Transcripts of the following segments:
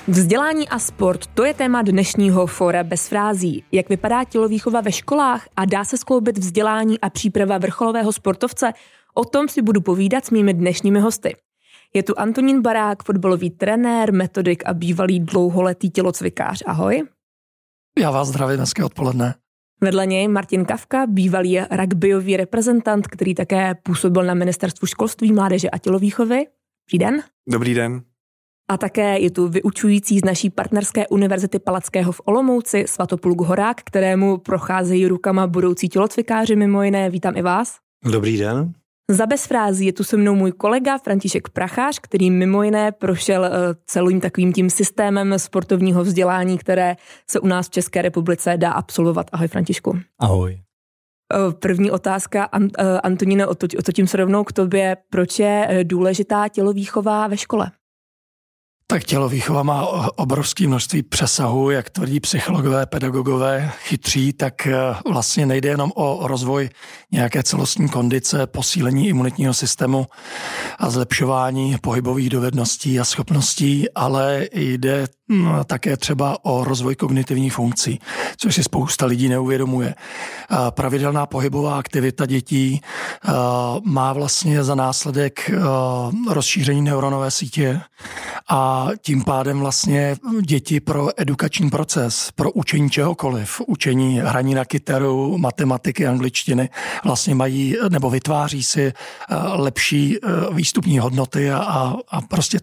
Vzdělání a sport, to je téma dnešního fóra bez frází. Jak vypadá tělovýchova ve školách a dá se skloubit vzdělání a příprava vrcholového sportovce? O tom si budu povídat s mými dnešními hosty. Je tu Antonín Barák, fotbalový trenér, metodik a bývalý dlouholetý tělocvikář. Ahoj. Já vás zdravím, dneska odpoledne. Vedle něj Martin Kafka, bývalý rugbyový reprezentant, který také působil na Ministerstvu školství, mládeže a tělovýchovy. Dobrý den. Dobrý den. A také je tu vyučující z naší partnerské univerzity Palackého v Olomouci Svatopluk Horák, kterému procházejí rukama budoucí tělocvikáři mimo jiné. Vítám i vás. Dobrý den. Za bez frází je tu se mnou můj kolega František Prachář, který mimo jiné prošel celým takovým tím systémem sportovního vzdělání, které se u nás v České republice dá absolvovat. Ahoj Františku. Ahoj. První otázka, Antoníne, otočím se rovnou k tobě. Proč je důležitá tělovýchova ve škole? Tak tělovýchova má obrovské množství přesahů, jak tvrdí psychologové, pedagogové, chytří, tak vlastně nejde jenom o rozvoj nějaké celostní kondice, posílení imunitního systému a zlepšování pohybových dovedností a schopností, ale jde také třeba o rozvoj kognitivních funkcí, což si spousta lidí neuvědomuje. Pravidelná pohybová aktivita dětí má vlastně za následek rozšíření neuronové sítě a tím pádem vlastně děti pro edukační proces, pro učení čehokoliv, učení hraní na kytaru, matematiky, angličtiny, vlastně mají nebo vytváří si lepší výstupní hodnoty a prostě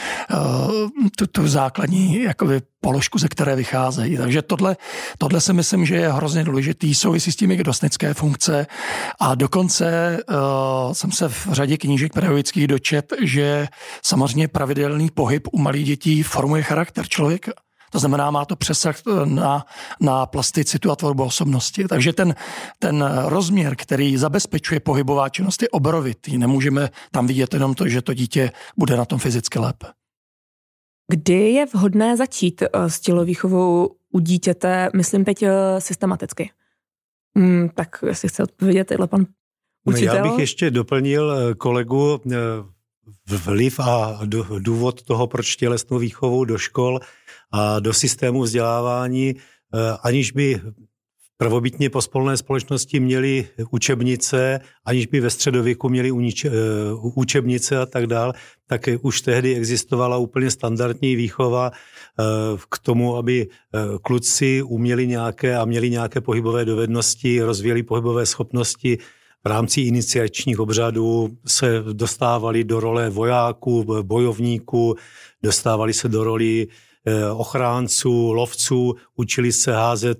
tu základní jakoby položku, ze které vycházejí. Takže tohle si myslím, že je hrozně důležitý, souvisí s tím i kdosnické funkce a dokonce jsem se v řadě knížek pedagogických dočet, že samozřejmě pravidelný pohyb u malých dětí formuje charakter člověka. To znamená, má to přesah na plasticitu a tvorbu osobnosti. Takže ten rozměr, který zabezpečuje pohybová činnost, je obrovitý. Nemůžeme tam vidět jenom to, že to dítě bude na tom fyzicky lépe. Kdy je vhodné začít s tělovýchovou u dítěte, myslím teď systematicky? Tak jestli chce odpovědět, tenhle pan učitel. Já bych ještě doplnil kolegu vliv a důvod toho, proč tělesnou výchovu do škol a do systému vzdělávání, aniž by prvobitně pospolné společnosti měli učebnice, aniž by ve středověku měli učebnice a tak dál, tak už tehdy existovala úplně standardní výchova k tomu, aby kluci uměli nějaké a měli nějaké pohybové dovednosti, rozvíjeli pohybové schopnosti. V rámci iniciačních obřadů se dostávali do role vojáků, bojovníků, dostávali se do roli ochránců, lovců, učili se házet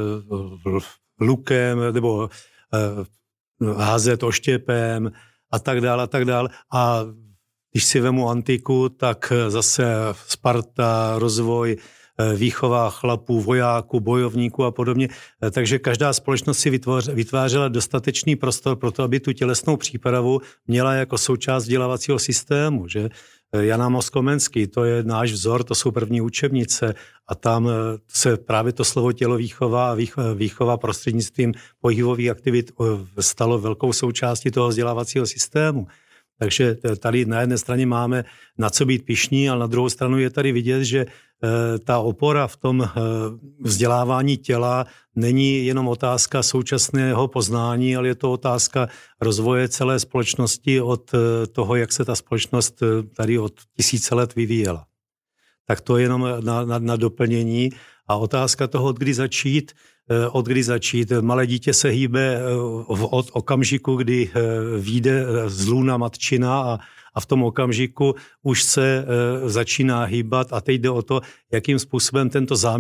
lukem nebo házet oštěpem a tak dále a tak dále. A když si vemu antiku, tak zase Sparta, rozvoj, výchova chlapů, vojáků, bojovníků a podobně. Takže každá společnost si vytvářela dostatečný prostor pro to, aby tu tělesnou přípravu měla jako součást vzdělávacího systému, že? Jan Amos Komenský, to je náš vzor, to jsou první učebnice a tam se právě to slovo tělovýchova a výchova prostřednictvím pohybových aktivit stalo velkou součástí toho vzdělávacího systému. Takže tady na jedné straně máme na co být pyšní, ale na druhou stranu je tady vidět, že ta opora v tom vzdělávání těla není jenom otázka současného poznání, ale je to otázka rozvoje celé společnosti od toho, jak se ta společnost tady od tisíce let vyvíjela. Tak to je jenom na doplnění. A otázka toho, od kdy začít. Malé dítě se hýbe od okamžiku, kdy vyjde z lůna matčina a v tom okamžiku už se začíná hýbat a teď jde o to, jakým způsobem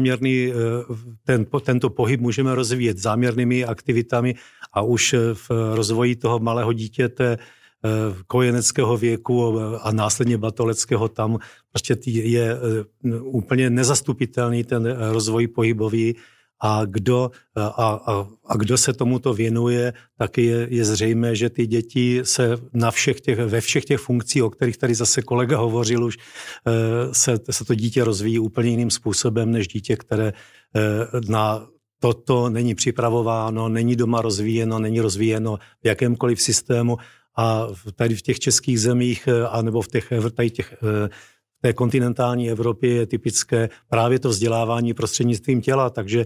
tento pohyb můžeme rozvíjet záměrnými aktivitami a už v rozvoji toho malého dítěte kojeneckého věku a následně batoleckého tam prostě je úplně nezastupitelný ten rozvoj pohybový a kdo se tomuto věnuje, tak je zřejmé, že ty děti se ve všech těch funkcích, o kterých tady zase kolega hovořil už, se to dítě rozvíjí úplně jiným způsobem, než dítě, které na toto není připravováno, není doma rozvíjeno, není rozvíjeno v jakémkoliv systému a tady v těch českých zemích, anebo v těch v té kontinentální Evropě je typické právě to vzdělávání prostřednictvím těla, takže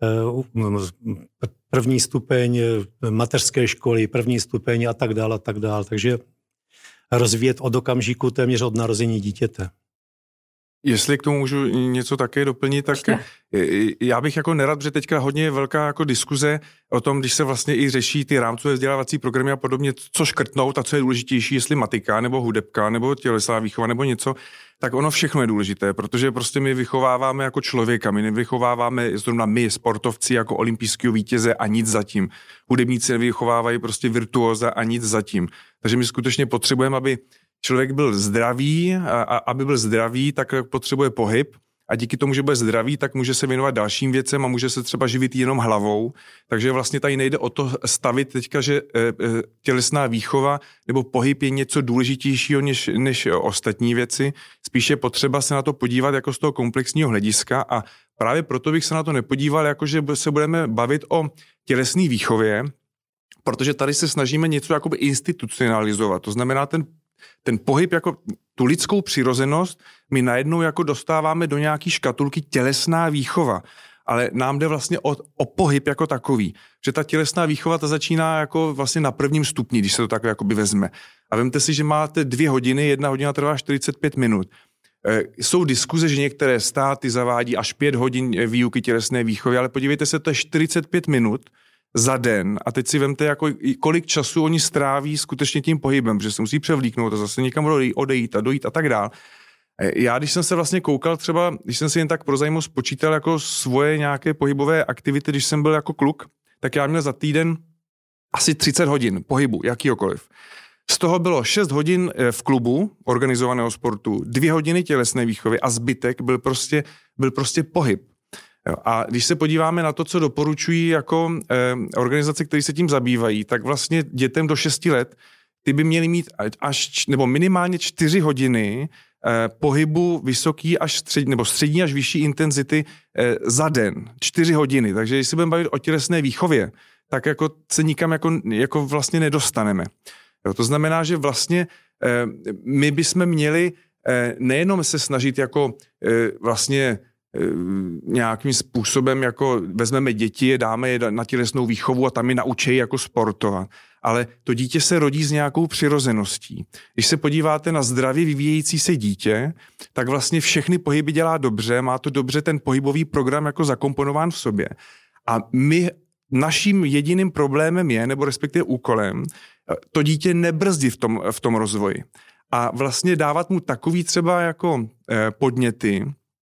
první stupeň mateřské školy, první stupeň a tak dále, takže rozvíjet od okamžiku téměř od narození dítěte. Jestli k tomu můžu něco také doplnit, tak já bych jako nerad, protože teďka hodně velká jako diskuze o tom, když se vlastně i řeší ty rámcové vzdělávací programy a podobně, co škrtnout a co je důležitější, jestli matika nebo hudebka nebo tělesná výchova nebo něco, tak ono všechno je důležité, protože prostě my vychováváme jako člověka, my nevychováváme zrovna my sportovci jako olympijského vítěze a nic zatím. Hudebníci nevychovávají prostě virtuóza a nic zatím. Takže my skutečně potřebujeme, aby člověk byl zdravý a aby byl zdravý, tak potřebuje pohyb a díky tomu, že bude zdravý, tak může se věnovat dalším věcem a může se třeba živit jenom hlavou. Takže vlastně tady nejde o to stavit teďka, že tělesná výchova nebo pohyb je něco důležitějšího než ostatní věci. Spíše je potřeba se na to podívat jako z toho komplexního hlediska a právě proto bych se na to nepodíval, jako že se budeme bavit o tělesné výchově, protože tady se snažíme něco jakoby institucionalizovat. To znamená ten pohyb jako tu lidskou přirozenost my najednou jako dostáváme do nějaký škatulky tělesná výchova. Ale nám jde vlastně o pohyb jako takový. Že ta tělesná výchova ta začíná jako vlastně na prvním stupni, když se to takhle jakoby vezme. A vemte si, že máte 2 hodiny, 1 hodina trvá 45 minut. Jsou diskuze, že některé státy zavádí až 5 hodin výuky tělesné výchovy, ale podívejte se, to je 45 minut za den a teď si vemte, jako, kolik času oni stráví skutečně tím pohybem, že se musí převlíknout a zase někam odejít a dojít a tak dál. Já, když jsem se vlastně koukal třeba, když jsem si jen tak pro zajímavost počítal jako svoje nějaké pohybové aktivity, když jsem byl jako kluk, tak já měl za týden asi 30 hodin pohybu, jakýhokoliv. Z toho bylo 6 hodin v klubu organizovaného sportu, 2 hodiny tělesné výchovy a zbytek byl prostě pohyb. A když se podíváme na to, co doporučují jako organizace, které se tím zabývají, tak vlastně dětem do 6 let ty by měly mít nebo minimálně 4 hodiny pohybu vysoký až střední až vyšší intenzity za den. 4 hodiny. Takže když se budeme bavit o tělesné výchově, tak jako se nikam jako vlastně nedostaneme. Jo, to znamená, že vlastně my bychom měli nejenom se snažit jako vlastně nějakým způsobem, jako vezmeme děti, dáme je na tělesnou výchovu a tam je naučí jako sportovat. Ale to dítě se rodí s nějakou přirozeností. Když se podíváte na zdravě vyvíjející se dítě, tak vlastně všechny pohyby dělá dobře, má to dobře ten pohybový program jako zakomponován v sobě. A naším jediným problémem je, nebo respektive úkolem, to dítě nebrzdí v tom rozvoji. A vlastně dávat mu takový třeba jako podněty,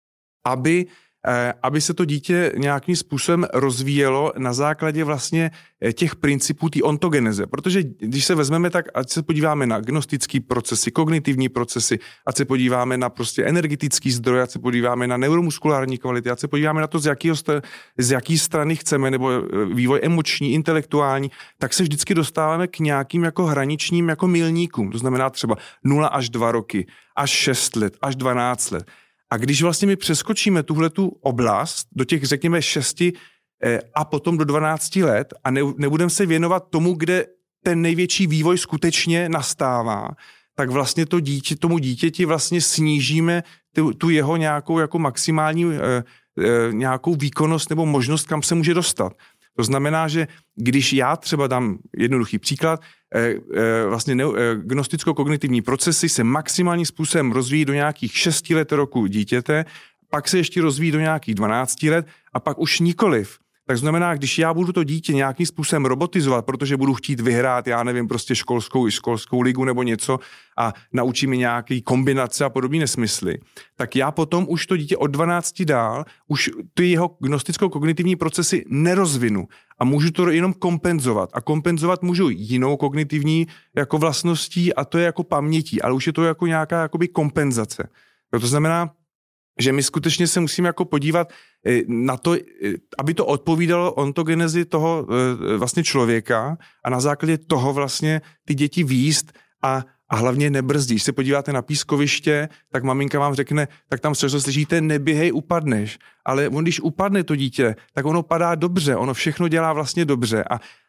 aby se to dítě nějakým způsobem rozvíjelo na základě vlastně těch principů té ontogeneze. Protože když se vezmeme, tak ať se podíváme na gnostické procesy, kognitivní procesy, ať se podíváme na prostě energetický zdroj, ať se podíváme na neuromuskulární kvality, ať se podíváme na to, z jaký strany chceme, nebo vývoj emoční, intelektuální, tak se vždycky dostáváme k nějakým jako hraničním jako milníkům. To znamená třeba 0 až 2 roky, až 6 let, až 12 let. A když vlastně my přeskočíme tuhletu oblast do těch, řekněme, 6 a potom do 12 let a nebudeme se věnovat tomu, kde ten největší vývoj skutečně nastává, tak vlastně tomu dítěti vlastně snížíme tu jeho nějakou jako maximální nějakou výkonnost nebo možnost, kam se může dostat. To znamená, že když já třeba dám jednoduchý příklad, vlastně gnosticko-kognitivní procesy se maximálním způsobem rozvíjí do nějakých 6 let roku dítěte, pak se ještě rozvíjí do nějakých 12 let a pak už nikoliv. Tak znamená, když já budu to dítě nějakým způsobem robotizovat, protože budu chtít vyhrát, já nevím, prostě školskou ligu nebo něco a naučím mi nějaký kombinace a podobné nesmysly, tak já potom už to dítě od 12 dál, už ty jeho gnosticko-kognitivní procesy nerozvinu a můžu to jenom kompenzovat. A kompenzovat můžu jinou kognitivní jako vlastností a to je jako pamětí, ale už je to jako nějaká jakoby kompenzace. To znamená, že my skutečně se musíme jako podívat na to, aby to odpovídalo ontogenezi toho vlastně člověka a na základě toho vlastně ty děti výst a hlavně nebrzdí. Když se podíváte na pískoviště, tak maminka vám řekne, tak tam se slyšíte, neběhej, upadneš. Ale když upadne to dítě, tak ono padá dobře, ono všechno dělá vlastně dobře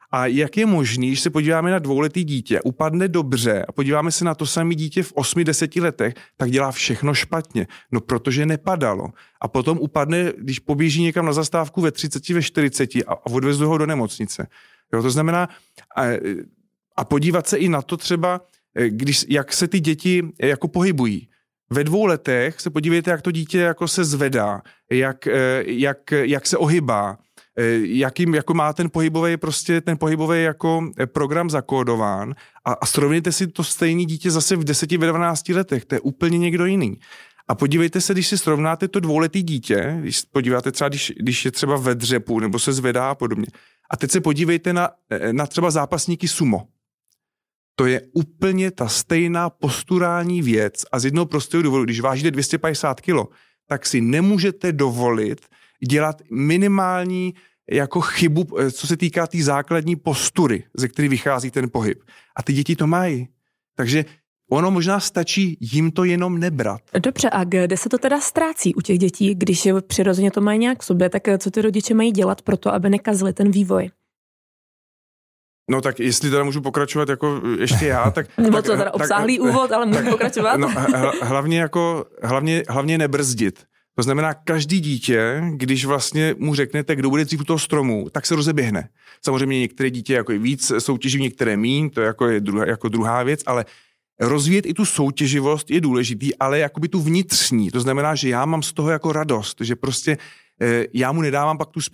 A jak je možný, že se podíváme na 2letý dítě, upadne dobře a podíváme se na to samé dítě v 8-10 letech, tak dělá všechno špatně. No protože nepadalo. A potom upadne, když poběží někam na zastávku ve 30, ve 40 a odvezu ho do nemocnice. Jo, to znamená, a podívat se i na to třeba, jak se ty děti jako pohybují. Ve 2 letech se podívejte, jak to dítě jako se zvedá, jak se ohybá, jakým jako má ten pohybový jako program zakódován a srovnejte si to stejné dítě zase v 10-12 letech, to je úplně někdo jiný. A podívejte se, když si srovnáte to 2letý dítě, když podíváte třeba, když je třeba ve dřepu nebo se zvedá a podobně. A teď se podívejte na třeba zápasníky sumo. To je úplně ta stejná posturální věc a z jednoho prostého důvodu, když vážíte 250 kg, tak si nemůžete dovolit dělat minimální jako chybu, co se týká té základní postury, ze které vychází ten pohyb. A ty děti to mají. Takže ono možná stačí jim to jenom nebrat. Dobře, a kde se to teda ztrácí u těch dětí, když přirozeně to mají nějak v sobě, tak co ty rodiče mají dělat pro to, aby nekazili ten vývoj? No tak jestli teda můžu pokračovat jako ještě já, tak... Nebo to teda obsáhlý úvod, ale můžu pokračovat? No, hlavně nebrzdit. To znamená, každý dítě, když vlastně mu řeknete, kdo bude dřív u toho stromu, tak se rozeběhne. Samozřejmě některé dítě jako je víc soutěží, některé míň, to je druhá věc, ale rozvíjet i tu soutěživost je důležitý, ale jakoby tu vnitřní. To znamená, že já mám z toho jako radost, že prostě já mu nedávám pak tu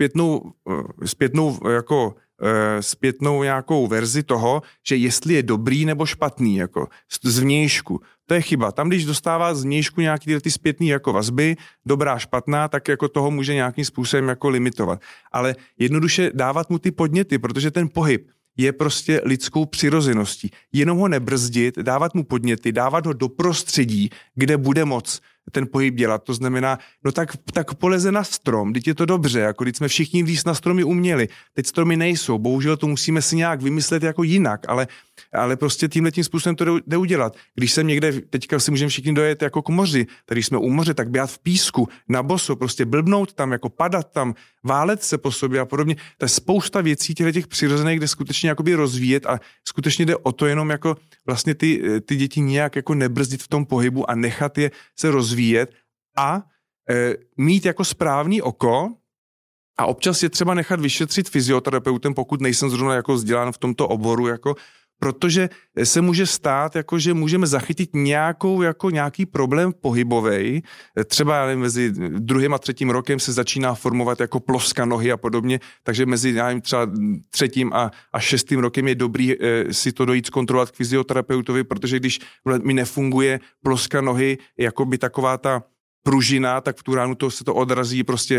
zpětnou nějakou verzi toho, že jestli je dobrý nebo špatný, jako zvnějšku. To je chyba. Tam, když dostává zvnějšku nějaký ty zpětný jako vazby, dobrá, špatná, tak jako toho může nějakým způsobem jako limitovat. Ale jednoduše dávat mu ty podněty, protože ten pohyb je prostě lidskou přirozeností. Jenom ho nebrzdit, dávat mu podněty, dávat ho do prostředí, kde bude moc ten pohyb dělat. To znamená, no tak poleze na strom, teď je to dobře, jako když jsme všichni víc na stromy uměli. Teď stromy nejsou, bohužel to musíme si nějak vymyslet jako jinak, ale prostě tímhletím způsobem to jde udělat. Když jsem někde, teďka si můžeme všichni dojet jako k moři, tady jsme u moře, tak běhat v písku, na boso, prostě blbnout tam, jako padat tam, válet se po sobě a podobně. To je spousta věcí těch přirozených, kde skutečně jakoby rozvíjet a skutečně jde o to jenom jako vlastně ty děti nějak jako nebrzdit v tom pohybu a nechat je se rozvíjet a mít jako správný oko a občas je třeba nechat vyšetřit fyzioterapeutem, pokud nejsem zrovna jako vzdělán v tomto oboru, jako protože se může stát, jako, že můžeme zachytit nějaký problém pohybovej. Třeba mezi 2. a 3. rokem se začíná formovat jako ploska nohy a podobně, takže mezi třeba 3. a 6. rokem je dobrý si to dojít zkontrolovat k fyzioterapeutovi, protože když mi nefunguje ploska nohy, jako by taková ta pružina, tak v tu ránu se to odrazí prostě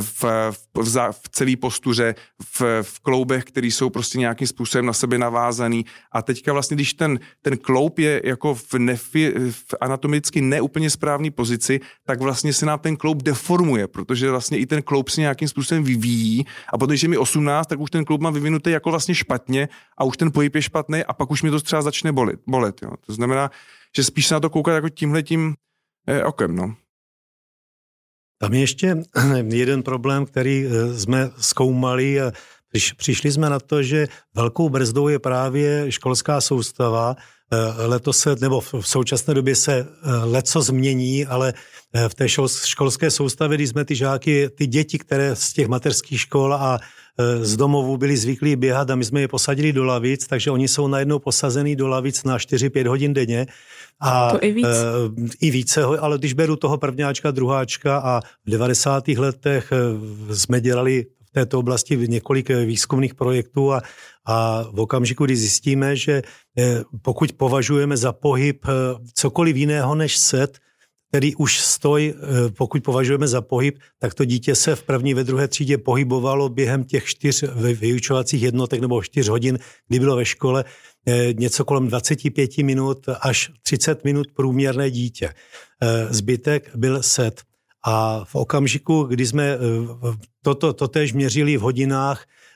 v celé postuře, v kloubech, které jsou prostě nějakým způsobem na sebe navázaný. A teďka vlastně, když ten kloub je jako v anatomicky neúplně správné pozici, tak vlastně se nám ten kloub deformuje, protože vlastně i ten kloub se nějakým způsobem vyvíjí a potom, když je mi 18, tak už ten kloub má vyvinutý jako vlastně špatně a už ten pohyb je špatný a pak už mi to třeba začne bolet. Jo. To znamená, že spíš se na to koukat jako tímhletím okem, no. Tam je ještě jeden problém, který jsme zkoumali a přišli jsme na to, že velkou brzdou je právě školská soustava. Letos nebo v současné době se leco změní, ale v té školské soustavě, když jsme ty žáky, ty děti, které z těch mateřských škol a z domovů byli zvyklí běhat a my jsme je posadili do lavic, takže oni jsou najednou posazený do lavic na 4-5 hodin denně. A to i více, ale když beru toho prvňáčka, druháčka a v 90. letech jsme dělali v této oblasti několik výzkumných projektů a v okamžiku, kdy zjistíme, že pokud považujeme za pohyb cokoliv jiného než set, který už pokud považujeme za pohyb, tak to dítě se v první, ve druhé třídě pohybovalo během těch 4 vyučovacích jednotek nebo 4 hodin, kdy bylo ve škole, něco kolem 25 minut až 30 minut průměrné dítě. Zbytek byl set. A v okamžiku, kdy jsme toto též měřili v hodinách,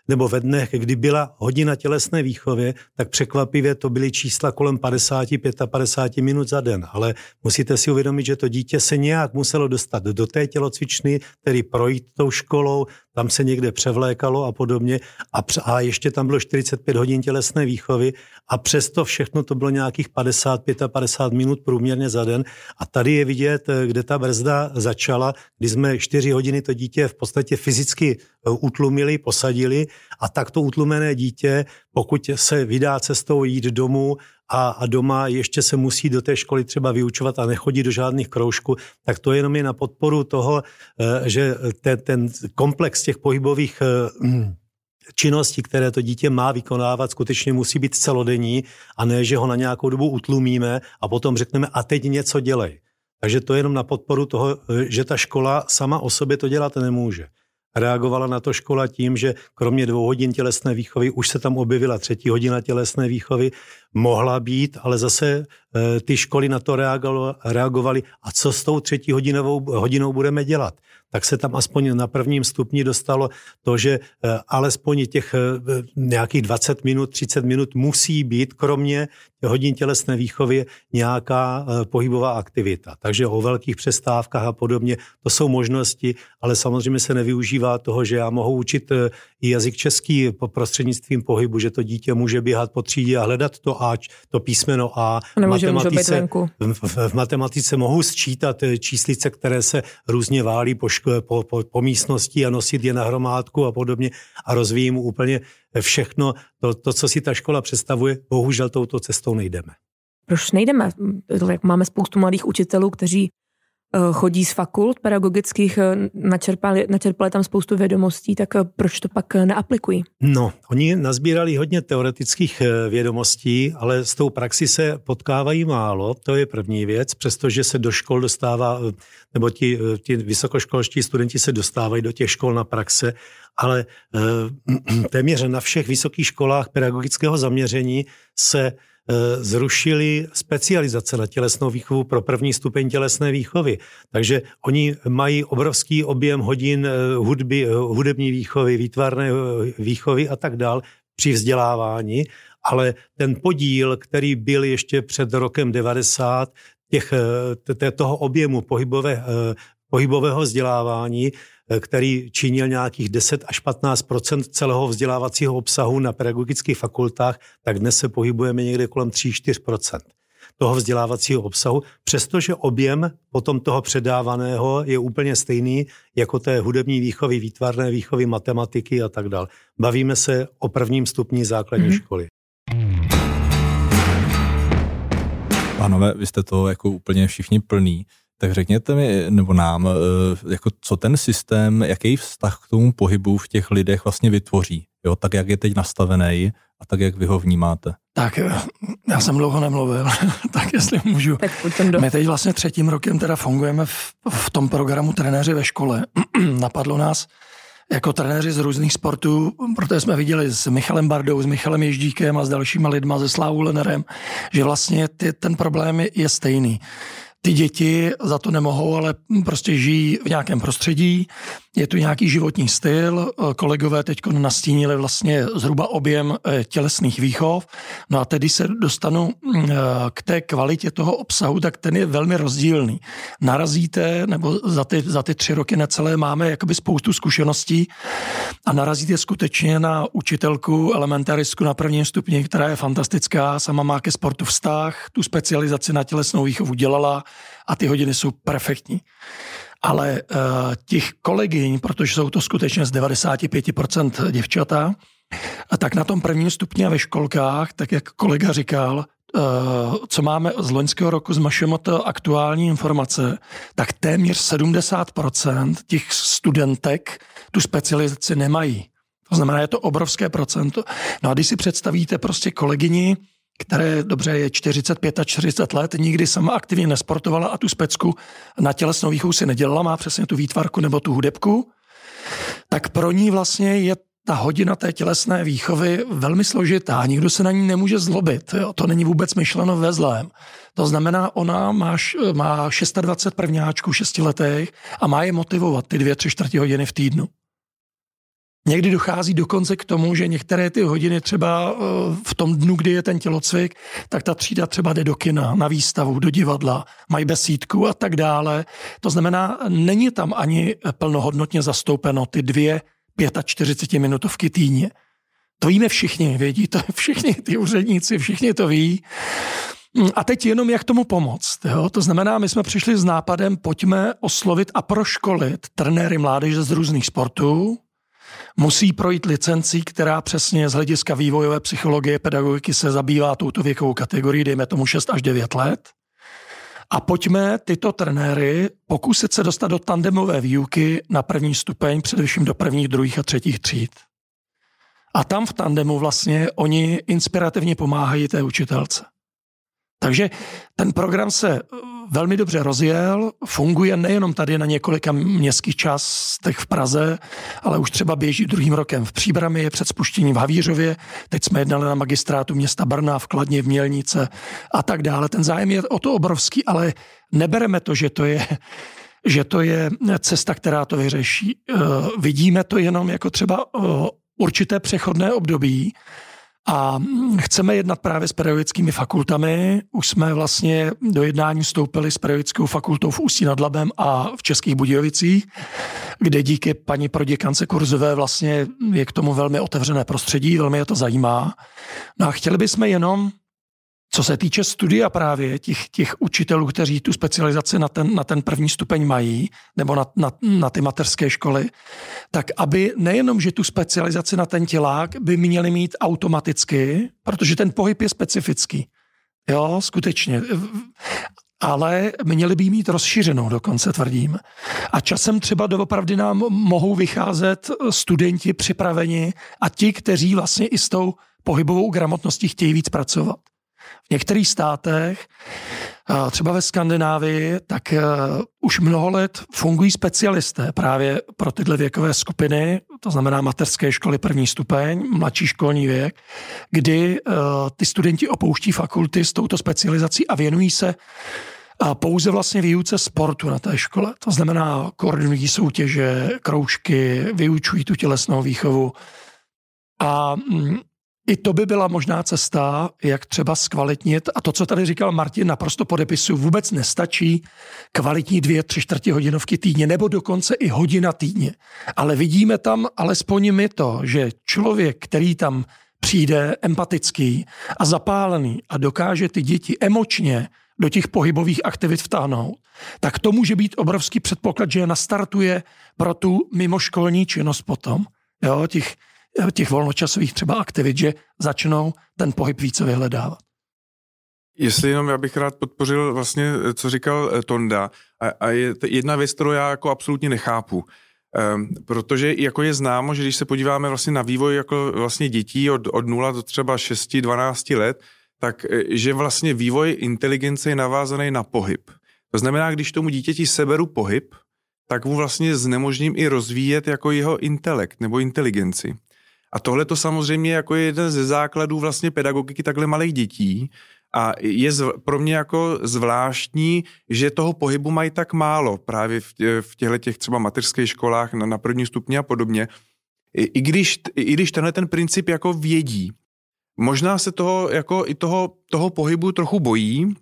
nebo ve dnech, kdy byla hodina tělesné výchovy, tak překvapivě to byly čísla kolem 50 minut za den. Ale musíte si uvědomit, že to dítě se nějak muselo dostat do té tělocvičny, tedy projít tou školou, tam se někde převlékalo a podobně. A ještě tam bylo 45 hodin tělesné výchovy a přesto všechno to bylo nějakých 50 minut průměrně za den. A tady je vidět, kde ta brzda začala, kdy jsme 4 hodiny to dítě v podstatě fyzicky utlumili, posadili a takto utlumené dítě, pokud se vydá cestou jít domů a doma ještě se musí do té školy třeba vyučovat a nechodí do žádných kroužků, tak to jenom je na podporu toho, že ten komplex těch pohybových činností, které to dítě má vykonávat, skutečně musí být celodenní a ne, že ho na nějakou dobu utlumíme a potom řekneme a teď něco dělej. Takže to je jenom na podporu toho, že ta škola sama o sobě to dělat nemůže. Reagovala na to škola tím, že kromě 2 hodin tělesné výchovy už se tam objevila 3. hodina tělesné výchovy. Mohla být, ale zase ty školy na to reagovaly. A co s tou 3. hodinou budeme dělat? Tak se tam aspoň na prvním stupni dostalo to, že alespoň těch nějakých 20 minut, 30 minut musí být, kromě hodin tělesné výchovy, nějaká pohybová aktivita. Takže o velkých přestávkách a podobně, to jsou možnosti, ale samozřejmě se nevyužívá toho, že já mohu učit i jazyk český prostřednictvím pohybu, že to dítě může běhat po třídě a hledat to písmeno A. V matematice mohu sčítat číslice, které se různě válí po místnosti a nosit je na hromádku a podobně a rozvíjím úplně všechno. To, co si ta škola představuje, bohužel touto cestou nejdeme. Proč nejdeme? Máme spoustu mladých učitelů, kteří chodí z fakult pedagogických, načerpali tam spoustu vědomostí, tak proč to pak neaplikují? No, oni nazbírali hodně teoretických vědomostí, ale s tou praxi se potkávají málo, to je první věc, přestože se do škol dostává, nebo ti vysokoškolští studenti se dostávají do těch škol na praxe, ale téměř na všech vysokých školách pedagogického zaměření se zrušili specializace na tělesnou výchovu pro 1. stupeň tělesné výchovy. Takže oni mají obrovský objem hodin hudební výchovy, výtvarné výchovy a tak dál při vzdělávání, ale ten podíl, který byl ještě před rokem 90, toho objemu pohybového vzdělávání, který činil nějakých 10 až 15% celého vzdělávacího obsahu na pedagogických fakultách, tak dnes se pohybujeme někde kolem 3-4% toho vzdělávacího obsahu, přestože objem potom toho předávaného je úplně stejný jako té hudební výchovy, výtvarné výchovy, matematiky a tak dále. Bavíme se o 1. stupni základní školy. Pánové, vy jste to jako úplně všichni plný. Tak řekněte mi, nebo nám, jako co ten systém, jaký vztah k tomu pohybu v těch lidech vlastně vytvoří, jo? Tak jak je teď nastavený a tak jak vy ho vnímáte? Tak já jsem dlouho nemluvil, tak jestli můžu. Tak my teď vlastně 3. rokem teda fungujeme v tom programu Trenéři ve škole. Napadlo nás jako trenéři z různých sportů, protože jsme viděli s Michalem Bardou, s Michalem Ježdíkem a s dalšíma lidma, se Slávou Lenerem, že vlastně ten problém je stejný. Ty děti za to nemohou, ale prostě žijí v nějakém prostředí, je tu nějaký životní styl, kolegové teď nastínili vlastně zhruba objem tělesných výchov, no a tedy se dostanu k té kvalitě toho obsahu, tak ten je velmi rozdílný. Narazíte, nebo za ty 3 roky necelé máme jakoby spoustu zkušeností a narazíte skutečně na učitelku, elementaristku na 1. stupni, která je fantastická, sama má ke sportu vztah, tu specializaci na tělesnou výchovu dělala a ty hodiny jsou perfektní. Ale těch kolegyň, protože jsou to skutečně z 95% děvčata, tak na tom 1. stupni a ve školkách, tak jak kolega říkal, co máme z loňského roku z MŠMT aktuální informace, tak téměř 70% těch studentek tu specializaci nemají. To znamená, je to obrovské procento. No a když si představíte prostě kolegyni, které dobře je 45 a 40 let, nikdy sama aktivně nesportovala a tu specku na tělesnou výchovu si nedělala, má přesně tu výtvarku nebo tu hudebku, tak pro ní vlastně je ta hodina té tělesné výchovy velmi složitá. Nikdo se na ní nemůže zlobit. Jo? To není vůbec myšleno ve zlém. To znamená, ona má 26 prvňáčků 6letých a má je motivovat ty 2-3/4 hodiny v týdnu. Někdy dochází dokonce k tomu, že některé ty hodiny třeba v tom dnu, kdy je ten tělocvik, tak ta třída třeba jde do kina, na výstavu, do divadla, mají besídku a tak dále. To znamená, není tam ani plnohodnotně zastoupeno ty 2 45-minutovky týdně. To víme všichni, vědí to všichni ty úředníci, všichni to ví. A teď jenom jak tomu pomoct. Jo? To znamená, my jsme přišli s nápadem, pojďme oslovit a proškolit trenéry mládeže z různých sportů. Musí projít licencí, která přesně z hlediska vývojové psychologie, pedagogiky se zabývá touto věkovou kategorii, dejme tomu 6 až 9 let. A pojďme tyto trenéry pokusit se dostat do tandemové výuky na první stupeň, především do prvních, druhých a třetích tříd. A tam v tandemu vlastně oni inspirativně pomáhají té učitelce. Takže ten program se velmi dobře rozjel, funguje nejenom tady na několika městských částech v Praze, ale už třeba běží druhým rokem v Příbrami, je před spuštěním v Havířově, teď jsme jednali na magistrátu města Brna, v Kladně, v Mělnice a tak dále. Ten zájem je o to obrovský, ale nebereme to, že to je cesta, která to vyřeší. Vidíme to jenom jako třeba určité přechodné období, a chceme jednat právě s pedagogickými fakultami. Už jsme vlastně do jednání vstoupili s pedagogickou fakultou v Ústí nad Labem a v Českých Budějovicích, kde díky paní proděkance Kurzové vlastně je k tomu velmi otevřené prostředí, velmi je to zajímá. No a chtěli bychom jenom, co se týče studia právě těch učitelů, kteří tu specializaci na ten první stupeň mají, nebo na ty mateřské školy, tak aby nejenom, že tu specializaci na ten tělák by měli mít automaticky, protože ten pohyb je specifický. Jo, skutečně. Ale měli by ji mít rozšířenou, dokonce tvrdím. A časem třeba doopravdy nám mohou vycházet studenti připraveni a ti, kteří vlastně i s tou pohybovou gramotností chtějí víc pracovat. V některých státech, třeba ve Skandinávii, tak už mnoho let fungují specialisté právě pro tyhle věkové skupiny, to znamená mateřské školy první stupeň, mladší školní věk, kdy ty studenti opouští fakulty s touto specializací a věnují se pouze vlastně výuce sportu na té škole. To znamená, koordinují soutěže, kroužky, vyučují tu tělesnou výchovu. A i to by byla možná cesta, jak třeba zkvalitnit. A to, co tady říkal Martin, naprosto podepisuju, vůbec nestačí kvalitní 2 3/4 hodinovky týdně, nebo dokonce i hodina týdně. Ale vidíme tam alespoň my to, že člověk, který tam přijde empatický a zapálený a dokáže ty děti emočně do těch pohybových aktivit vtáhnout, tak to může být obrovský předpoklad, že je nastartuje pro tu mimoškolní činnost potom. Jo, těch volnočasových třeba aktivit, že začnou ten pohyb více vyhledávat. Jestli jenom já bych rád podpořil vlastně, co říkal Tonda, a je jedna věc, kterou já jako absolutně nechápu. Protože jako je známo, že když se podíváme vlastně na vývoj jako vlastně dětí od 0 do třeba 6-12 let, tak že vlastně vývoj inteligence je navázaný na pohyb. To znamená, když tomu dítěti seberu pohyb, tak mu vlastně znemožním i rozvíjet jako jeho intelekt nebo inteligenci. A tohle to samozřejmě jako je jeden ze základů vlastně pedagogiky takhle malých dětí a je pro mě jako zvláštní, že toho pohybu mají tak málo právě v těch třeba mateřských školách na první stupni a podobně. I když tenhle ten princip jako vědí. Možná se toho pohybu trochu bojí,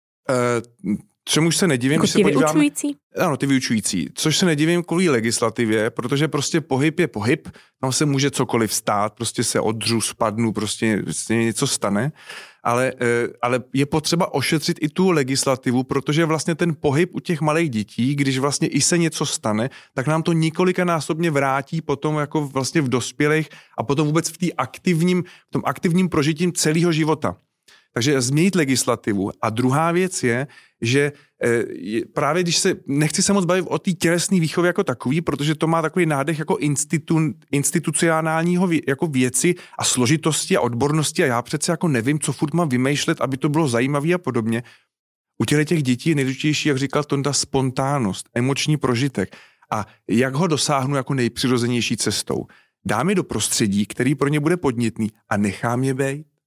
čemuž se nedivím, jako když se podíváme... vyučující? Ano, ty vyučující. Což se nedivím kvůli legislativě, protože prostě pohyb je pohyb, tam se může cokoliv stát, prostě se odřu, spadnu, prostě něco stane, ale je potřeba ošetřit i tu legislativu, protože vlastně ten pohyb u těch malých dětí, když vlastně i se něco stane, tak nám to několikanásobně vrátí potom jako vlastně v dospělých a potom vůbec v tom aktivním prožitím celého života. Takže změnit legislativu. A druhá věc je, že právě když nechci se moc bavit o té tělesné výchově jako takový, protože to má takový nádech jako institucionálního jako věci a složitosti a odbornosti a já přece jako nevím, co furt mám vymýšlet, aby to bylo zajímavé a podobně. U těch dětí je nejdůležitější, jak říkal Tonda, spontánnost, emoční prožitek. A jak ho dosáhnu jako nejpřirozenější cestou? Dám je do prostředí, který pro ně bude podnětný a nechám je bejt.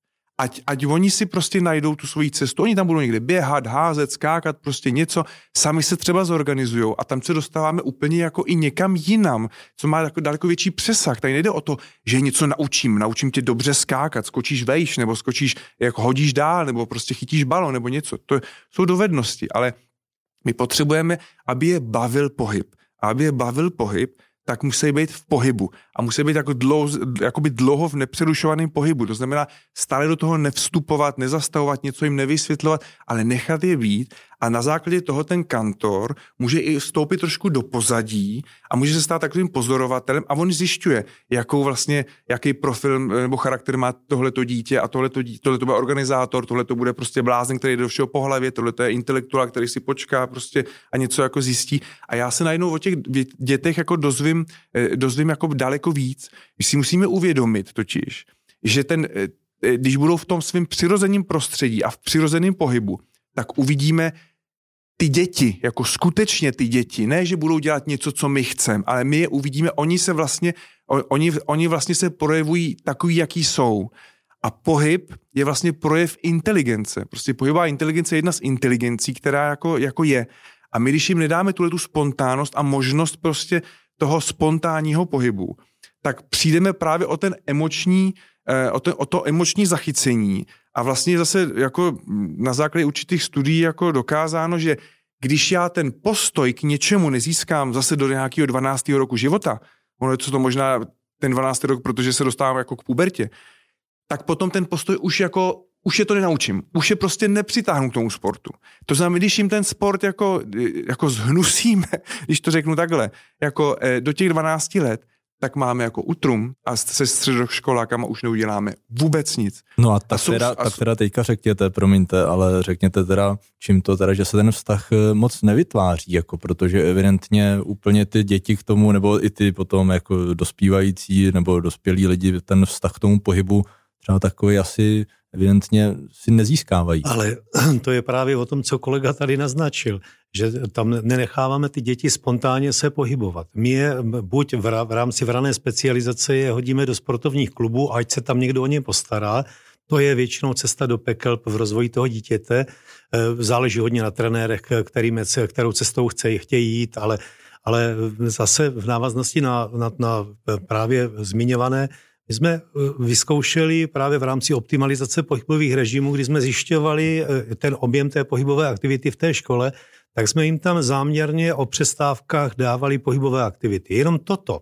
ať oni si prostě najdou tu svoji cestu, oni tam budou někde běhat, házet, skákat, prostě něco, sami se třeba zorganizujou a tam se dostáváme úplně jako i někam jinam, co má jako daleko větší přesah. Tady nejde o to, že něco naučím tě dobře skákat, skočíš vejš, nebo skočíš, jako hodíš dál, nebo prostě chytíš balon, nebo něco. To jsou dovednosti, ale my potřebujeme, aby je bavil pohyb. A aby je bavil pohyb, tak musí být v pohybu. A musí být jako dlouho v nepřerušovaném pohybu. To znamená stále do toho nevstupovat, nezastavovat, něco jim nevysvětlovat, ale nechat je být. A na základě toho ten kantor může i vstoupit trošku do pozadí a může se stát takovým pozorovatelem a on zjišťuje, jaký profil nebo charakter má tohleto dítě a tohleto bude organizátor, tohleto bude prostě blázen, který jde do všeho po hlavě, tohleto je intelektuál, který si počká prostě a něco jako zjistí. A já se najednou o těch dětech jako dozvím jako daleko víc. My si musíme uvědomit totiž, že když budou v tom svém přirozeném prostředí a v přirozeném pohybu, tak uvidíme ty děti, jako skutečně ty děti, ne, že budou dělat něco, co my chceme, ale my je uvidíme, oni vlastně se projevují takový, jaký jsou. A pohyb je vlastně projev inteligence. Prostě pohybová inteligence je jedna z inteligencí, která jako je. A my, když jim nedáme tu spontánnost a možnost prostě toho spontánního pohybu, tak přijdeme právě o ten emoční, o to emoční zachycení. A vlastně zase jako na základě určitých studií jako dokázáno, že když já ten postoj k něčemu nezískám zase do nějakého 12. roku života, ono je to možná ten 12. rok, protože se dostávám jako k pubertě, tak potom ten postoj už je to nenaučím. Už je prostě nepřitáhnu k tomu sportu. To znamená, když jim ten sport jako zhnusíme, když to řeknu takhle, jako do těch 12 let, tak máme jako utrum a se středoškolákama už neuděláme vůbec nic. No a tak teda teďka řekněte, promiňte, ale řekněte teda, čím to teda, že se ten vztah moc nevytváří, jako protože evidentně úplně ty děti k tomu, nebo i ty potom jako dospívající nebo dospělí lidi ten vztah k tomu pohybu třeba takový asi evidentně si nezískávají. Ale to je právě o tom, co kolega tady naznačil, že tam nenecháváme ty děti spontánně se pohybovat. My je buď v rámci vrané specializace je hodíme do sportovních klubů, ať se tam někdo o ně postará. To je většinou cesta do pekel v rozvoji toho dítěte. Záleží hodně na trenérech, kterou cestou chtějí jít, ale zase v návaznosti na právě zmiňované, my jsme vyzkoušeli právě v rámci optimalizace pohybových režimů, kdy jsme zjišťovali ten objem té pohybové aktivity v té škole, tak jsme jim tam záměrně o přestávkách dávali pohybové aktivity. Jenom toto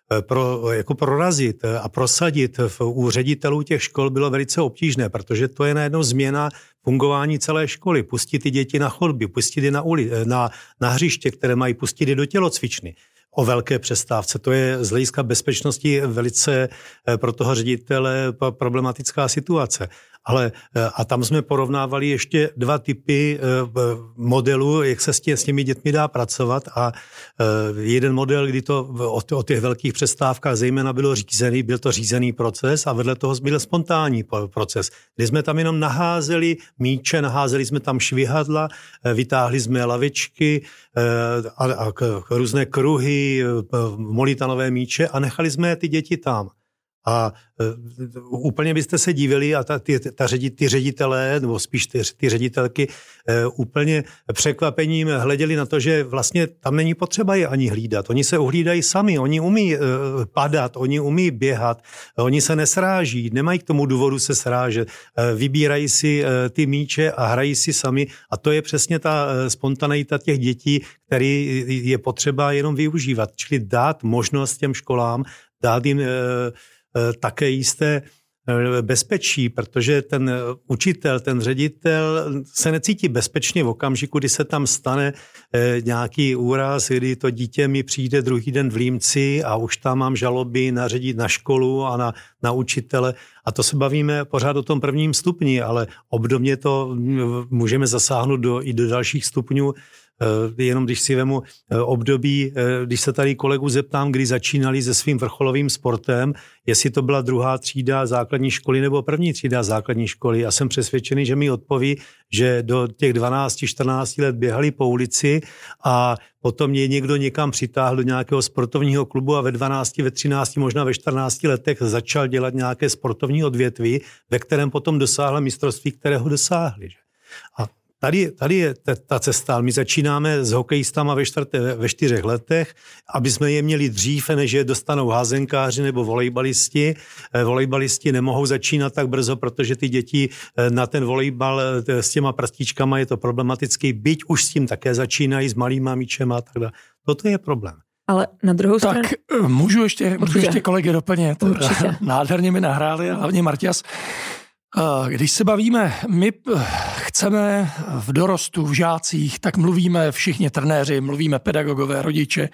jako prorazit a prosadit u ředitelů těch škol bylo velice obtížné, protože to je najednou změna fungování celé školy. Pustit ty děti na chodby, pustit je na hřiště, které mají, pustit je do tělocvičny. O velké přestávce. To je z hlediska bezpečnosti velice pro toho ředitele problematická situace. A tam jsme porovnávali ještě 2 typy modelů, jak se s těmi dětmi dá pracovat a jeden model, kdy to o těch velkých přestávkách zejména byl to řízený proces a vedle toho byl spontánní proces, kdy jsme tam jenom naházeli míče, naházeli jsme tam švihadla, vytáhli jsme lavičky a různé kruhy, molitanové míče a nechali jsme ty děti tam. A úplně byste se divili a ty ředitelé, nebo spíš ty ředitelky úplně překvapením hleděli na to, že vlastně tam není potřeba je ani hlídat. Oni se uhlídají sami, oni umí padat, oni umí běhat, oni se nesráží, nemají k tomu důvodu se srážet, vybírají si ty míče a hrají si sami a to je přesně ta spontaneita těch dětí, který je potřeba jenom využívat, čili dát možnost těm školám, dát jim také jisté bezpečí, protože ten učitel, ten ředitel se necítí bezpečně v okamžiku, kdy se tam stane nějaký úraz, kdy to dítě mi přijde druhý den v Límci a už tam mám žaloby naředit na školu a na učitele. A to se bavíme pořád o tom prvním stupni, ale obdobně to můžeme zasáhnout i do dalších stupňů Jenom když si vemu období, když se tady kolegu zeptám, kdy začínali se svým vrcholovým sportem, jestli to byla 2. třída základní školy nebo 1. třída základní školy. Já jsem přesvědčený, že mi odpoví, že do těch 12-14 let běhali po ulici a potom je někdo někam přitáhl do nějakého sportovního klubu a ve 12, ve 13, možná ve 14 letech začal dělat nějaké sportovní odvětví, ve kterém potom dosáhl mistrovství, kterého dosáhli. A tady je ta cesta. My začínáme s hokejistama ve 4 letech, aby jsme je měli dřív, než je dostanou házenkáři nebo volejbalisti. Volejbalisti nemohou začínat tak brzo, protože ty děti na ten volejbal s těma prstíčkama je to problematický, byť už s tím také začínají, s malýma míčema a tak dále. Toto je problém. Ale na druhou stranu... Tak můžu ještě kolegy doplnit. Určitě. Nádherně mi nahráli, hlavně Marťas. Když se bavíme, my chceme v dorostu, v žácích, tak mluvíme všichni trenéři, mluvíme pedagogové, rodiče.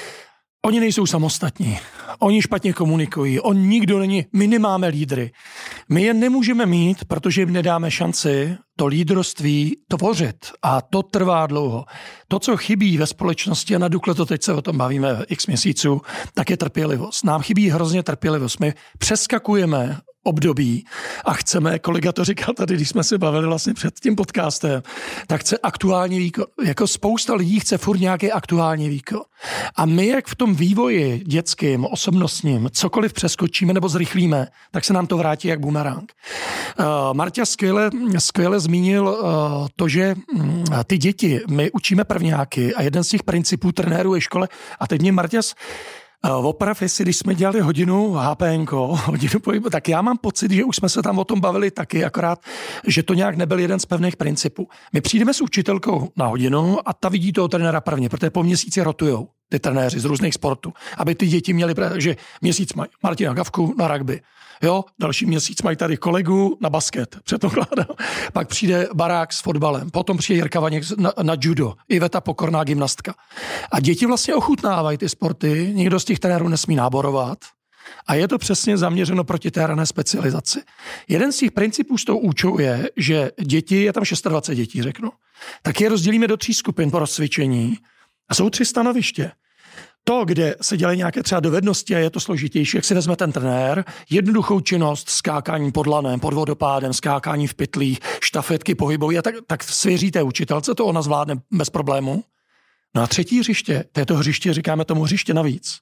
Oni nejsou samostatní, oni špatně komunikují, nikdo není, my nemáme lídry. My je nemůžeme mít, protože jim nedáme šanci to lídroství tvořit a to trvá dlouho. To, co chybí ve společnosti, a na Dukle to teď se o tom bavíme x měsíců, tak je trpělivost. Nám chybí hrozně trpělivost. My přeskakujeme období a chceme, kolega to říkal tady, když jsme se bavili vlastně před tím podcastem, tak chce aktuální výkon. Jako spousta lidí chce furt nějaký aktuální výkon. A my, jak v tom vývoji dětským, osobnostním, cokoliv přeskočíme nebo zrychlíme, tak se nám to vrátí jak bumerang. Marťa skvěle zmínil to, že ty děti, my učíme prvňáky a jeden z těch principů trenérů je škole, a teď mě Marťas oprav, jestli když jsme dělali hodinu hodinu pohybu, tak já mám pocit, že už jsme se tam o tom bavili taky, akorát, že to nějak nebyl jeden z pevných principů. My přijdeme s učitelkou na hodinu a ta vidí toho trenéra prvně, protože po měsíci rotujou ty trenéři z různých sportů, aby ty děti měly, že měsíc mají Martina Gavku na rugby, jo, další měsíc mají tady kolegu na basket, předpokládám. Pak přijde Barák s fotbalem, potom přijde Jirka Vaněk na judo, Iveta Pokorná gymnastka. A děti vlastně ochutnávají ty sporty, nikdo z těch trenérů nesmí náborovat a je to přesně zaměřeno proti té rané specializaci. Jeden z těch principů s tou účou je, že děti, je tam 26 dětí, řeknu, tak je rozdělíme do 3 skupin po rozcvičení a jsou 3 stanoviště. To, kde se dělají nějaké třeba dovednosti a je to složitější, jak si vezme ten trenér, jednoduchou činnost, skákání pod lanem, pod vodopádem, skákání v pytlích, štafetky pohybový, a tak svěříte učitelce, to ona zvládne bez problému. No a 3. hřiště, této hřiště říkáme tomu hřiště navíc.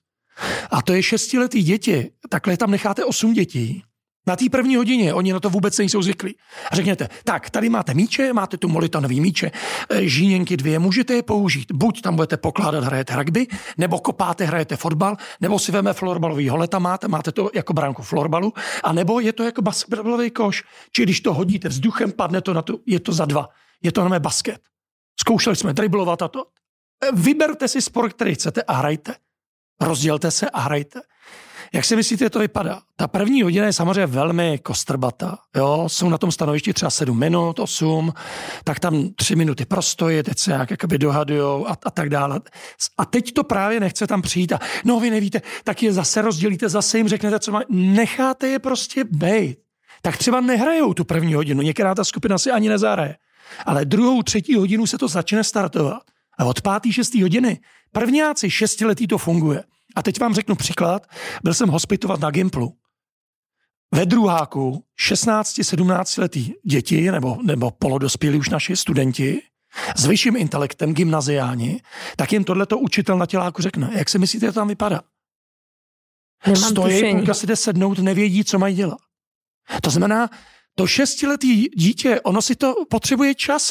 A to je 6letý děti, takhle tam necháte 8 dětí. Na té 1. hodině oni na to vůbec nejsou zvyklí. A řekněte, tak, tady máte míče, máte tu molitanový míče, žíněnky 2, můžete je použít. Buď tam budete pokládat, hrajete rugby, nebo kopáte, hrajete fotbal, nebo si veme florbalový holeta, máte to jako branku florbalu, a nebo je to jako basketbalový koš. Či když to hodíte vzduchem, padne to na to, je to za 2. Je to na mé basket. Zkoušeli jsme driblovat a to. Vyberte si sport, který chcete a hrajte. Rozdělte se a hrajte. Jak si myslíte, to vypadá? Ta 1. hodina je samozřejmě velmi kostrbatá. Jo? Jsou na tom stanovišti třeba 7 minut, 8, tak tam 3 minuty prostoje, teď se nějak jakoby dohadujou a tak dále. A teď to právě nechce tam přijít a no vy nevíte, tak je zase rozdělíte, zase jim řeknete, co má. Necháte je prostě bejt. Tak třeba nehrajou tu 1. hodinu, některá ta skupina si ani nezahraje. Ale 2., 3. hodinu se to začne startovat. A od 5., 6. hodiny prvňáci 6letí to funguje. A teď vám řeknu příklad. Byl jsem hospitovat na Gimplu. Ve druháku 16-17 letý děti, nebo polodospělí už naši studenti, s vyšším intelektem, gymnaziáni, tak jim tohleto učitel na těláku řekne. Jak si myslíte, to tam vypadá? Stojí, půlka si jde sednout, nevědí, co mají dělat. To znamená, to 6letý dítě, ono si to potřebuje čas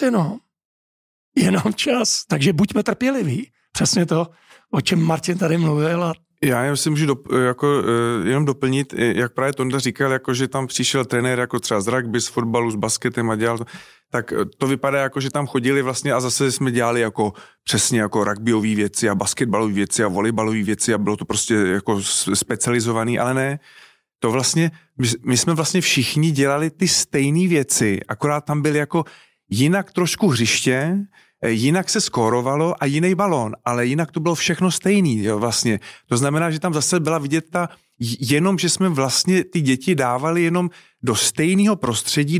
jenom čas. Takže buďme trpěliví. Přesně to, o čem Martin tady mluvil. Já si můžu jenom doplnit, jak právě Tonda říkal, jako, že tam přišel trenér jako třeba z rugby, z fotbalu, s basketem a dělal to, tak to vypadá jako, že tam chodili vlastně a zase jsme dělali jako přesně jako rugbyové věci a basketbalové věci a volejbalové věci a bylo to prostě jako specializovaný, ale ne. To vlastně, my jsme vlastně všichni dělali ty stejné věci, akorát tam byly jako jinak trošku hřiště, jinak se skórovalo a jiný balón, ale jinak to bylo všechno stejný, jo, vlastně. To znamená, že tam zase byla vidět jenom, že jsme vlastně ty děti dávali jenom do stejného prostředí,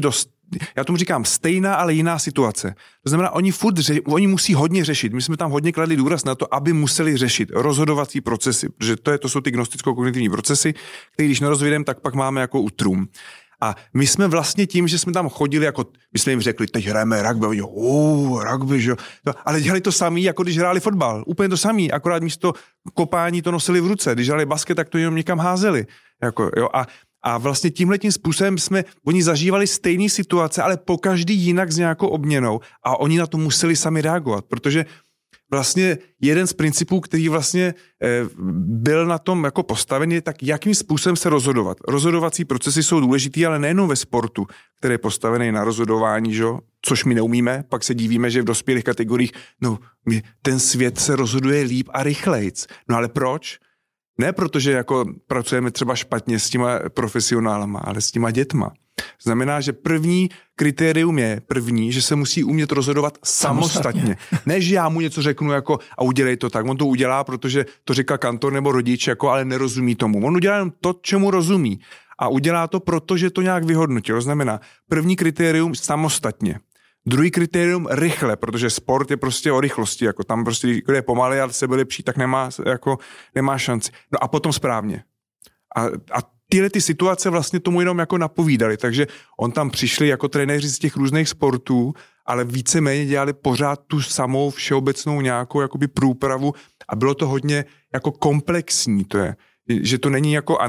já tomu říkám stejná, ale jiná situace. To znamená, oni musí hodně řešit. My jsme tam hodně kladli důraz na to, aby museli řešit rozhodovací procesy, protože to jsou ty gnosticko-kognitivní procesy, které když nerozvědeme, tak pak máme jako utrum. A my jsme vlastně tím, že jsme tam chodili, jako my jsme jim řekli, teď hrajeme rugby, rugby, že jo. Ale dělali to samý, jako když hráli fotbal. Úplně to samý, akorát místo kopání to nosili v ruce. Když hráli basket, tak to jenom někam házeli. Jako, jo. A vlastně tímhletím způsobem oni zažívali stejné situace, ale po každý jinak s nějakou obměnou a oni na to museli sami reagovat, protože vlastně jeden z principů, který vlastně byl na tom jako postaven, je tak, jakým způsobem se rozhodovat. Rozhodovací procesy jsou důležitý, ale nejenom ve sportu, který je postavený na rozhodování, že? Což my neumíme, pak se divíme, že v dospělých kategoriích, ten svět se rozhoduje líp a rychlejc. No ale proč? Ne protože jako pracujeme třeba špatně s těma profesionálama, ale s těma dětma. Znamená, že první kritérium je že se musí umět rozhodovat samostatně. Ne, že já mu něco řeknu jako a udělej to tak. On to udělá, protože to říká kantor nebo rodič, jako, ale nerozumí tomu. On udělá jenom to, čemu rozumí. A udělá to, protože to nějak vyhodnotil. To znamená, první kritérium samostatně. Druhý kritérium rychle, protože sport je prostě o rychlosti, jako tam prostě, když je pomalej a sebelepší, tak nemá šanci. No a potom správně. A tyhle ty situace vlastně tomu jenom jako napovídali, takže on tam přišli jako trenéři z těch různých sportů, ale víceméně dělali pořád tu samou všeobecnou nějakou jakoby průpravu a bylo to hodně jako komplexní, to je, že to není jako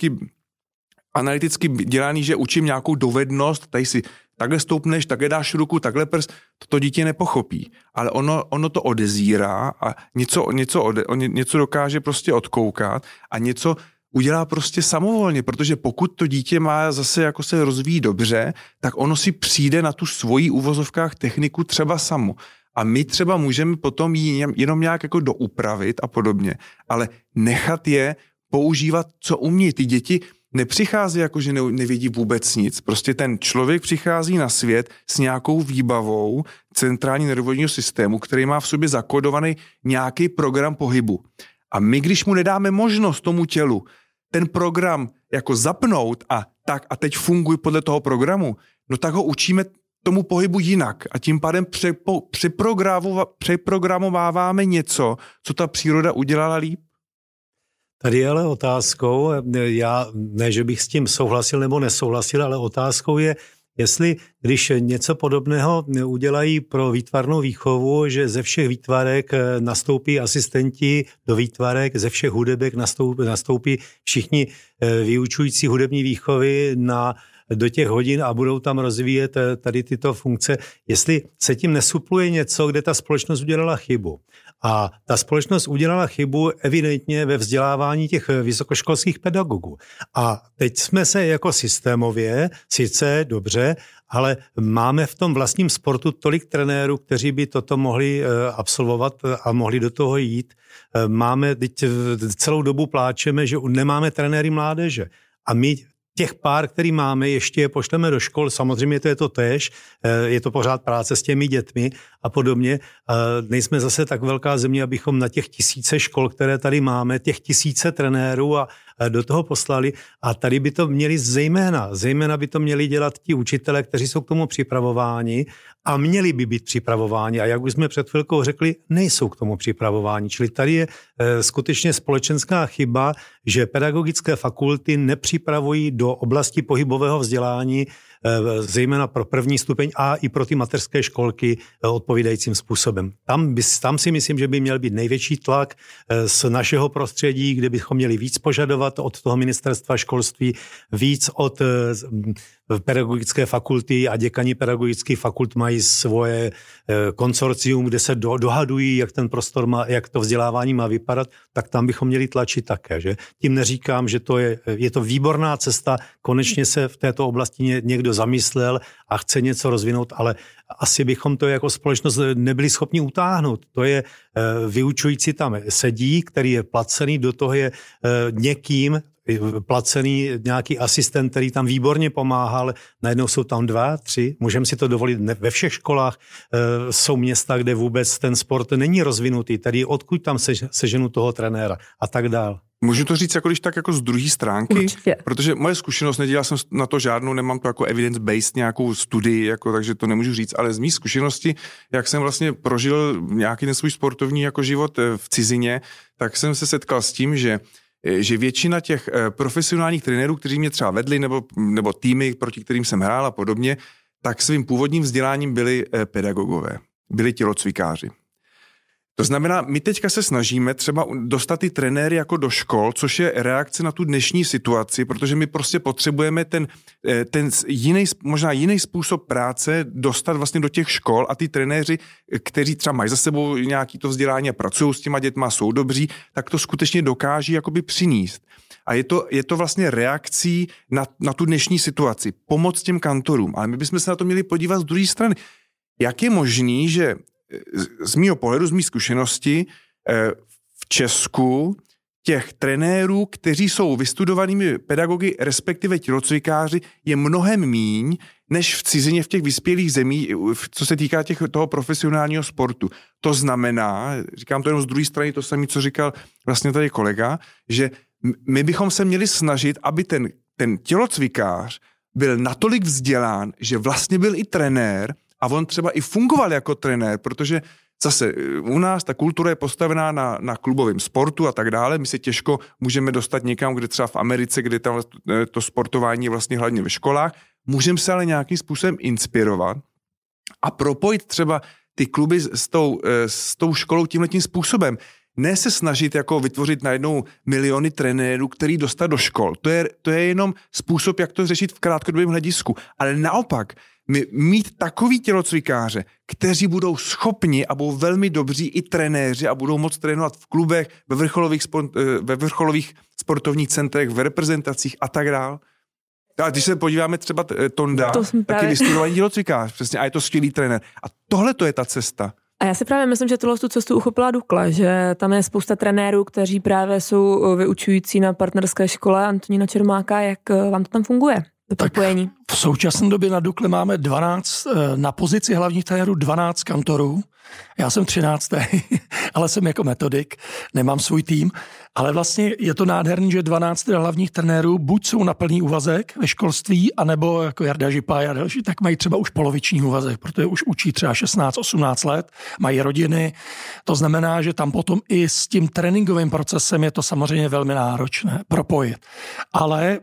analyticky dělaný, že učím nějakou dovednost, tady si takhle stoupneš, takhle dáš ruku, takhle prst, to dítě nepochopí. Ale ono to odezírá a něco dokáže prostě odkoukat a něco udělá prostě samovolně, protože pokud to dítě má zase jako se rozvíjí dobře, tak ono si přijde na tu svoji uvozovkách techniku třeba samo. A my třeba můžeme potom ji jenom nějak jako doupravit a podobně, ale nechat je používat, co umí. Ty děti nepřichází jako, že nevědí vůbec nic. Prostě ten člověk přichází na svět s nějakou výbavou centrální nervového systému, který má v sobě zakodovaný nějaký program pohybu. A my, když mu nedáme možnost tomu tělu ten program jako zapnout a teď funguj podle toho programu, no tak ho učíme tomu pohybu jinak a tím pádem přeprogramováváme něco, co ta příroda udělala líp. Tady je ale otázkou, já ne, že bych s tím souhlasil nebo nesouhlasil, ale otázkou je, jestli když něco podobného udělají pro výtvarnou výchovu, že ze všech výtvarek nastoupí asistenti do výtvarek, ze všech hudebek nastoupí všichni vyučující hudební výchovy do těch hodin a budou tam rozvíjet tady tyto funkce, jestli se tím nesupluje něco, kde ta společnost udělala chybu. A ta společnost udělala chybu evidentně ve vzdělávání těch vysokoškolských pedagogů. A teď jsme se jako systémově, sice dobře, ale máme v tom vlastním sportu tolik trenérů, kteří by toto mohli absolvovat a mohli do toho jít. Máme, teď celou dobu pláčeme, že nemáme trenéry mládeže. A my těch pár, který máme, ještě je pošleme do škol, samozřejmě to je to též, je to pořád práce s těmi dětmi a podobně. Nejsme zase tak velká země, abychom na těch tisíce škol, které tady máme, těch tisíce trenérů a do toho poslali a tady by to měli zejména by to měli dělat ti učitelé, kteří jsou k tomu připravováni a měli by být připravováni a jak už jsme před chvilkou řekli, nejsou k tomu připravováni. Čili tady je skutečně společenská chyba, že pedagogické fakulty nepřipravují do oblasti pohybového vzdělání zejména pro první stupeň a i pro ty mateřské školky odpovídajícím způsobem. Tam si myslím, že by měl být největší tlak z našeho prostředí, kde bychom měli víc požadovat od toho ministerstva školství, víc od pedagogické fakulty a děkani pedagogických fakult mají svoje konsorcium, kde se dohadují, jak ten prostor má, jak to vzdělávání má vypadat, tak tam bychom měli tlačit také. Že? Tím neříkám, že je to výborná cesta, konečně se v této oblasti někdo zamyslel a chce něco rozvinout, ale asi bychom to jako společnost nebyli schopni utáhnout. To je vyučující tam sedí, který je placený, do toho je někým, placený nějaký asistent, který tam výborně pomáhal, najednou jsou tam 2, 3, můžeme si to dovolit, ve všech školách jsou města, kde vůbec ten sport není rozvinutý, tady odkud tam seženu toho trenéra a tak dál. Můžu to říct jako když tak jako z druhé stránky? Určitě. Protože moje zkušenost, nedělal jsem na to žádnou, nemám to jako evidence-based nějakou studii, jako, takže to nemůžu říct, ale z mých zkušenosti, jak jsem vlastně prožil nějaký ten svůj sportovní jako život v cizině, tak jsem se setkal s tím, že většina těch profesionálních trenérů, kteří mě třeba vedli, nebo týmy, proti kterým jsem hrál a podobně, tak svým původním vzděláním byli pedagogové, byli tělocvikáři. To znamená, my teďka se snažíme třeba dostat ty trenéry jako do škol, což je reakce na tu dnešní situaci, protože my prostě potřebujeme ten možná jiný způsob práce dostat vlastně do těch škol a ty trenéři, kteří třeba mají za sebou nějaký to vzdělání a pracují s těma dětma, jsou dobří, tak to skutečně dokáží jakoby přinést. A je to vlastně reakcí na tu dnešní situaci, pomoc těm kantorům. Ale my bychom se na to měli podívat z druhé strany. Jak je možný, že z mýho pohledu, z mý zkušenosti v Česku těch trenérů, kteří jsou vystudovanými pedagogy, respektive tělocvikáři, je mnohem míň, než v cizině v těch vyspělých zemích, co se týká toho profesionálního sportu. To znamená, říkám to jenom z druhé strany, to samé, co říkal vlastně tady kolega, že my bychom se měli snažit, aby ten tělocvikář byl natolik vzdělán, že vlastně byl i trenér, a on třeba i fungoval jako trenér, protože zase u nás ta kultura je postavená na klubovém sportu a tak dále. My se těžko můžeme dostat někam, kde třeba v Americe, kde tam to sportování je vlastně hlavně ve školách. Můžeme se ale nějakým způsobem inspirovat a propojit třeba ty kluby s tou školou tímhletím způsobem. Ne se snažit jako vytvořit najednou miliony trenérů, který dostat do škol. To je jenom způsob, jak to řešit v krátkodobém hledisku. Ale naopak, mít takový tělocvikáře, kteří budou schopni a budou velmi dobří i trenéři a budou moct trénovat v klubech, ve vrcholových sportovních centrech, v reprezentacích a tak dál. A když se podíváme třeba Tonda, taky vystudovaný tělocvikář, přesně, a je to skvělý trenér. A tohle to je ta cesta. A já si právě myslím, že tu cestu uchopila Dukla, že tam je spousta trenérů, kteří právě jsou vyučující na partnerské škole Antonína Čermáka. Jak vám to tam funguje? Propojení. V současné době na Dukle máme 12, na pozici hlavních trenérů 12 kantorů. Já jsem 13. ale jsem jako metodik, nemám svůj tým, ale vlastně je to nádherný, že 12 hlavních trenérů buď jsou na plný úvazek ve školství, anebo jako Jarda Žipa a další, tak mají třeba už poloviční úvazek, protože už učí třeba 16-18 let, mají rodiny, to znamená, že tam potom i s tím tréninkovým procesem je to samozřejmě velmi náročné propojit. Ale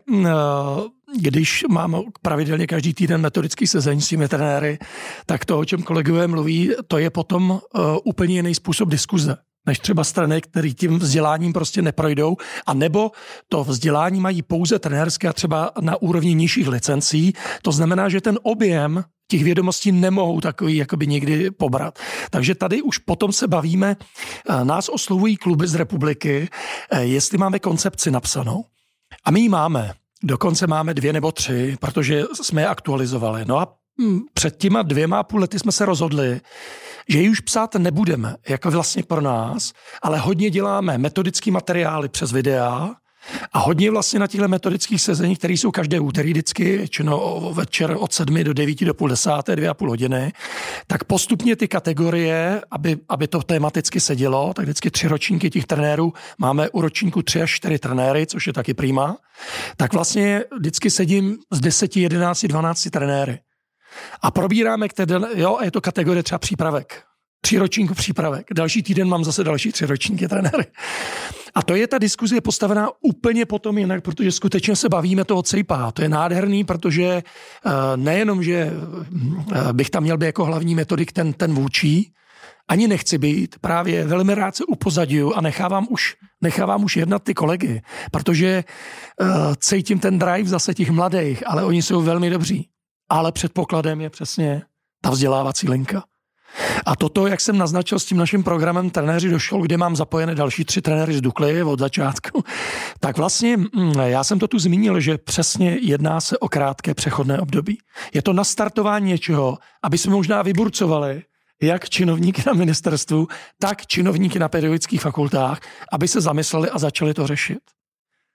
když mám pravidelně každý týden metodický sezení s těmi trenéry, tak to, o čem kolegové mluví, to je potom úplně jiný způsob diskuze, než třeba strany, který tím vzděláním prostě neprojdou, a nebo to vzdělání mají pouze trenérské a třeba na úrovni nižších licencí. To znamená, že ten objem těch vědomostí nemohou takový jakoby nikdy pobrat. Takže tady už potom se bavíme, nás oslovují kluby z republiky, jestli máme koncepci napsanou. A my ji máme. Dokonce máme 2 nebo 3, protože jsme je aktualizovali. No a před těma 2,5 lety jsme se rozhodli, že ji už psát nebudeme, jako vlastně pro nás, ale hodně děláme metodické materiály přes videa a hodně vlastně na těchto metodických sezeních, které jsou každé úterý vždycky, většinou večer od 7 do 9 do půl 10, 2,5 hodiny, tak postupně ty kategorie, aby to tematicky sedělo, tak vždycky 3 ročníky těch trenérů, máme u ročníku 3 až 4 trenéry, což je taky prima, tak vlastně vždycky sedím z 10, 11, 12 trenéry. A probíráme, je to kategorie třeba přípravek. 3 ročníků přípravek. Další týden mám zase další 3 ročníky trenéry. A to je ta diskuze postavená úplně potom jinak, protože skutečně se bavíme toho cejpá. To je nádherný, protože nejenom, že bych tam měl být jako hlavní metodik ten vůči, ani nechci být, právě velmi rád se upozadňuju a nechávám už jednat ty kolegy, protože cítím ten drive zase těch mladých, ale oni jsou velmi dobří. Ale předpokladem je přesně ta vzdělávací linka. A toto, jak jsem naznačil s tím naším programem Trenéři do škol, kde mám zapojené další 3 trenéry z Dukly od začátku, tak vlastně já jsem to tu zmínil, že přesně jedná se o krátké přechodné období. Je to nastartování něčeho, aby jsme možná vyburcovali jak činovníky na ministerstvu, tak činovníky na pedagogických fakultách, aby se zamysleli a začali to řešit.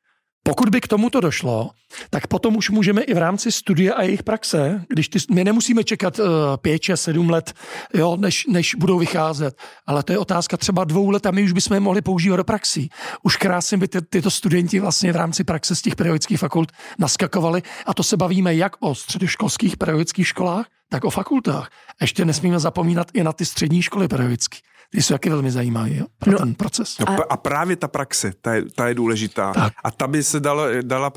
Pokud by k tomuto došlo, tak potom už můžeme i v rámci studia a jejich praxe, my nemusíme čekat 5, 6, 7 let, jo, než budou vycházet, ale to je otázka třeba 2 let a my už bychom je mohli používat do praxí. Už krásně by tyto studenti vlastně v rámci praxe z těch pedagogických fakult naskakovali a to se bavíme jak o středoškolských pedagogických školách, tak o fakultách. Ještě nesmíme zapomínat i na ty střední školy pedagogické. Ty jsou taky velmi zajímavé, jo, pro ten proces. A právě ta praxe, ta je důležitá. Tak. A ta by se dala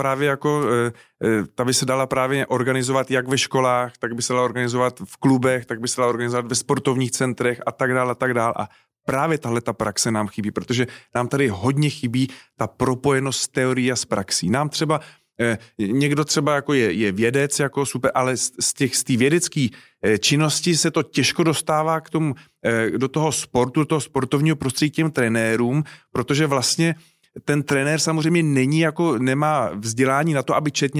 právě organizovat jak ve školách, tak by se dala organizovat v klubech, tak by se dala organizovat ve sportovních centrech a tak dále. A právě tahle ta praxe nám chybí, protože nám tady hodně chybí ta propojenost teorií a s praxí. Nám třeba někdo třeba jako je vědec, jako super, ale z té vědecké činnosti se to těžko dostává k tomu, do toho sportu, do toho sportovního prostředí k těm trenérům, protože vlastně ten trenér samozřejmě nemá vzdělání na to, aby četl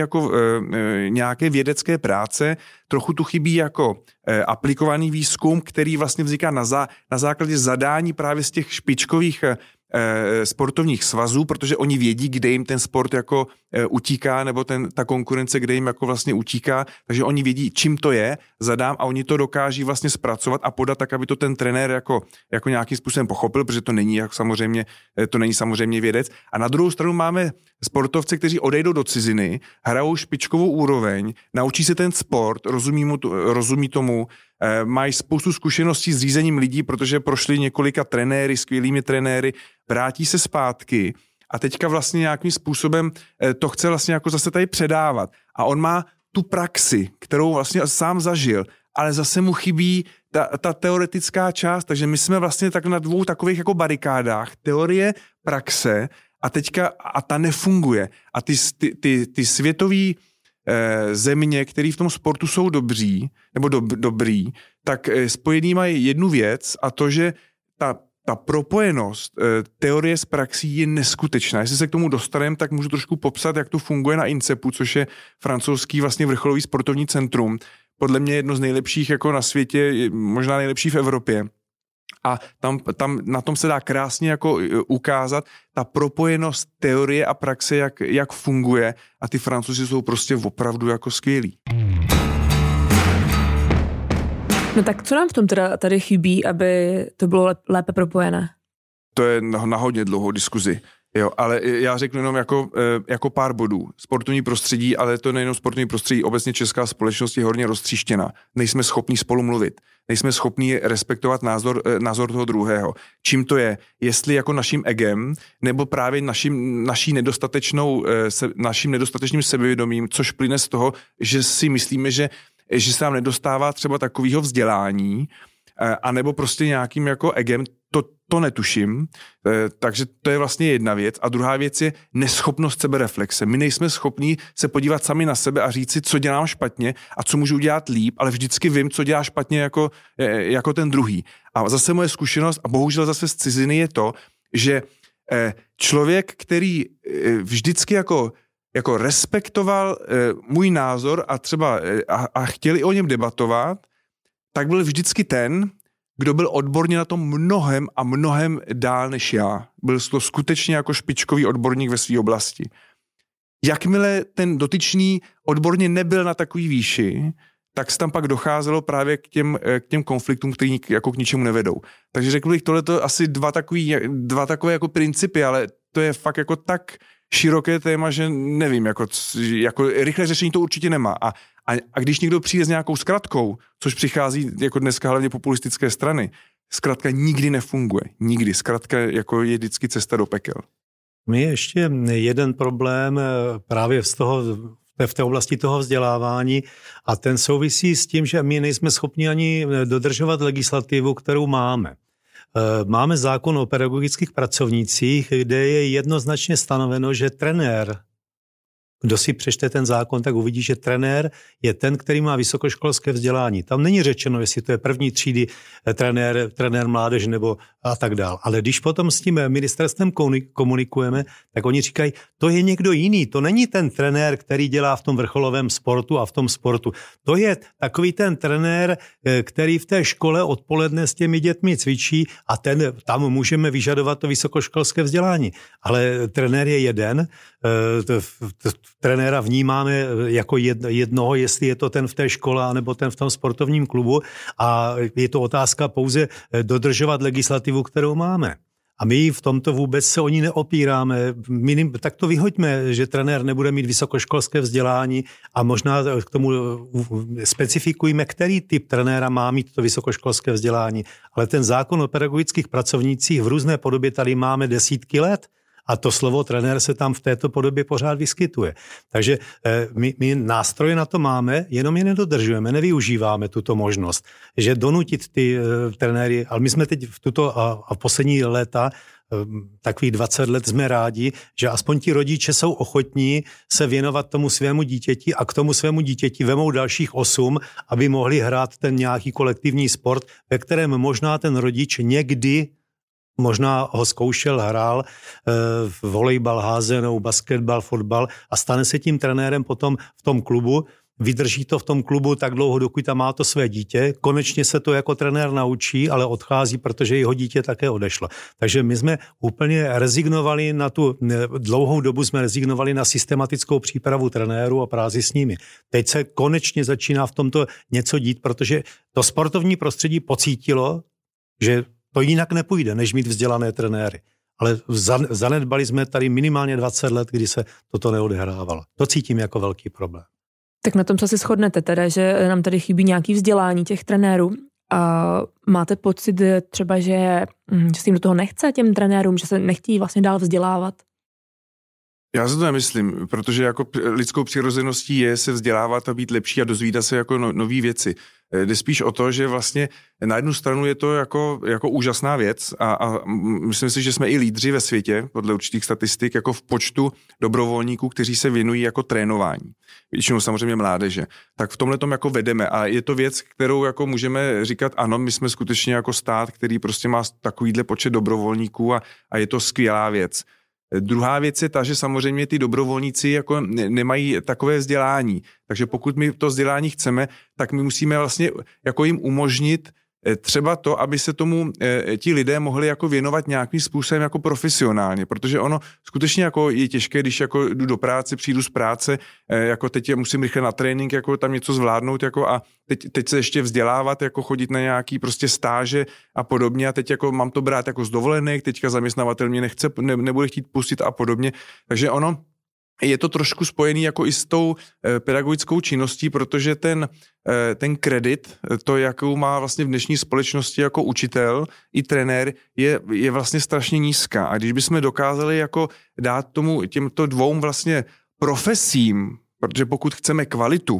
nějaké vědecké práce. Trochu tu chybí jako aplikovaný výzkum, který vlastně vzniká na základě zadání právě z těch špičkových sportovních svazů, protože oni vědí, kde jim ten sport jako utíká, nebo ta konkurence, kde jim jako vlastně utíká, takže oni vědí, čím to je, zadám a oni to dokáží vlastně zpracovat a podat tak, aby to ten trenér jako nějakým způsobem pochopil, protože to není samozřejmě vědec. A na druhou stranu máme sportovce, kteří odejdou do ciziny, hrajou špičkovou úroveň, naučí se ten sport, rozumí tomu, mají spoustu zkušeností s řízením lidí, protože prošli několika skvělými trenéry, vrátí se zpátky a teďka vlastně nějakým způsobem to chce vlastně jako zase tady předávat. A on má tu praxi, kterou vlastně sám zažil, ale zase mu chybí ta teoretická část, takže my jsme vlastně tak na 2 takových jako barikádách, teorie, praxe a ta nefunguje. A ty světový země, které v tom sportu jsou dobrý, tak spojený mají jednu věc a to, že ta propojenost teorie s praxí je neskutečná. Jestli se k tomu dostaneme, tak můžu trošku popsat, jak to funguje na INCEPu, což je francouzský vlastně vrcholový sportovní centrum. Podle mě jedno z nejlepších jako na světě, možná nejlepší v Evropě. A tam na tom se dá krásně jako ukázat ta propojenost teorie a praxe, jak funguje a ty Francouzi jsou prostě opravdu jako skvělí. No tak co nám v tom teda tady chybí, aby to bylo lépe propojené? To je na hodně dlouhou diskuzi. Jo, ale já řeknu jenom jako pár bodů. Sportovní prostředí, ale to nejenom sportovní prostředí, obecně česká společnost je hodně roztříštěná. Nejsme schopní spolu mluvit. Nejsme schopní respektovat názor toho druhého. Čím to je? Jestli jako naším egem, nebo právě naším nedostatečným sebevědomím, což plyne z toho, že si myslíme, že se nám nedostává třeba takového vzdělání, anebo prostě nějakým jako egem, to netuším, takže to je vlastně jedna věc. A druhá věc je neschopnost sebereflexe. My nejsme schopní se podívat sami na sebe a říct si, co dělám špatně a co můžu udělat líp, ale vždycky vím, co dělá špatně jako ten druhý. A zase moje zkušenost, a bohužel zase z ciziny, je to, že člověk, který vždycky jako respektoval můj názor a třeba a chtěli o něm debatovat, tak byl vždycky ten, kdo byl odborně na tom mnohem dál než já. Byl to skutečně jako špičkový odborník ve své oblasti. Jakmile ten dotyčný odborně nebyl na takový výši, tak se tam pak docházelo právě k těm konfliktům, který jako k ničemu nevedou. Takže řekl bych, tohle to asi dva takové jako principy, ale to je fakt jako tak široké téma, že nevím, jako rychlé řešení to určitě nemá. A když někdo přijde s nějakou zkratkou, což přichází jako dneska hlavně populistické strany, zkratka nikdy nefunguje. Nikdy. Zkratka jako je vždycky cesta do pekel. My ještě jeden problém právě v té oblasti toho vzdělávání a ten souvisí s tím, že my nejsme schopni ani dodržovat legislativu, kterou máme. Máme zákon o pedagogických pracovnících, kde je jednoznačně stanoveno, že trenér Kdo si přečte ten zákon, tak uvidí, že trenér je ten, který má vysokoškolské vzdělání. Tam není řečeno, jestli to je první třídy trenér mládež nebo a tak dál. Ale když potom s tím ministerstvem komunikujeme, tak oni říkají, to je někdo jiný, to není ten trenér, který dělá v tom vrcholovém sportu a v tom sportu. To je takový ten trenér, který v té škole odpoledne s těmi dětmi cvičí a tam můžeme vyžadovat to vysokoškolské vzdělání. Ale trenér je jeden, trenéra vnímáme jako jednoho, jestli je to ten v té škole nebo ten v tom sportovním klubu a je to otázka pouze dodržovat legislativu, kterou máme. A my v tomto vůbec se o ní neopíráme. Tak to vyhoďme, že trenér nebude mít vysokoškolské vzdělání a možná k tomu specifikujme, který typ trenéra má mít to vysokoškolské vzdělání. Ale ten zákon o pedagogických pracovnících v různé podobě tady máme desítky let. A to slovo trenér se tam v této podobě pořád vyskytuje. Takže my nástroje na to máme, jenom je nedodržujeme, nevyužíváme tuto možnost. Že donutit ty trenéry, ale my jsme teď v poslední léta, takových 20 let jsme rádi, že aspoň ti rodiče jsou ochotní se věnovat tomu svému dítěti a k tomu svému dítěti vemou dalších 8, aby mohli hrát ten nějaký kolektivní sport, ve kterém možná ten rodič někdy možná ho zkoušel, hrál volejbal, házenou, basketbal, fotbal a stane se tím trenérem potom v tom klubu, vydrží to v tom klubu tak dlouho, dokud tam má to své dítě, konečně se to jako trenér naučí, ale odchází, protože jeho dítě také odešlo. Takže my jsme úplně rezignovali na tu dlouhou dobu, jsme rezignovali na systematickou přípravu trenérů a práci s nimi. Teď se konečně začíná v tomto něco dít, protože to sportovní prostředí pocítilo, že to jinak nepůjde, než mít vzdělané trenéry. Ale zanedbali jsme tady minimálně 20 let, kdy se toto neodehrávalo. To cítím jako velký problém. Tak na tom se asi shodnete teda, že nám tady chybí nějaké vzdělání těch trenérů. A máte pocit třeba, že s tím do toho nechce těm trenérům, že se nechtějí vlastně dál vzdělávat? Já si to nemyslím, protože jako lidskou přirozeností je se vzdělávat a být lepší a dozvídat se jako nový věci. Jde spíš o to, že vlastně na jednu stranu je to jako úžasná věc a myslím si, že jsme i lídři ve světě, podle určitých statistik, jako v počtu dobrovolníků, kteří se věnují jako trénování. Většinou samozřejmě mládeže. Tak v tomhletom jako vedeme a je to věc, kterou jako můžeme říkat, ano, my jsme skutečně jako stát, který prostě má takovýhle počet dobrovolníků a je to skvělá věc. Druhá věc je ta, že samozřejmě ty dobrovolníci jako nemají takové vzdělání. Takže pokud my to vzdělání chceme, tak my musíme vlastně jako jim umožnit třeba to, aby se tomu ti lidé mohli jako věnovat nějakým způsobem jako profesionálně, protože ono skutečně jako je těžké, když jako jdu do práce, přijdu z práce, jako teď musím rychle na trénink, jako tam něco zvládnout, jako a teď se ještě vzdělávat, jako chodit na nějaký prostě stáže a podobně a teď jako mám to brát jako z dovolenek, teďka zaměstnavatel mě nebude chtít pustit a podobně, takže ono je to trošku spojený jako i s tou pedagogickou činností, protože ten kredit, to, jakou má vlastně v dnešní společnosti jako učitel i trenér, je vlastně strašně nízká. A když bychom dokázali jako dát těmto dvou vlastně profesím, protože pokud chceme kvalitu,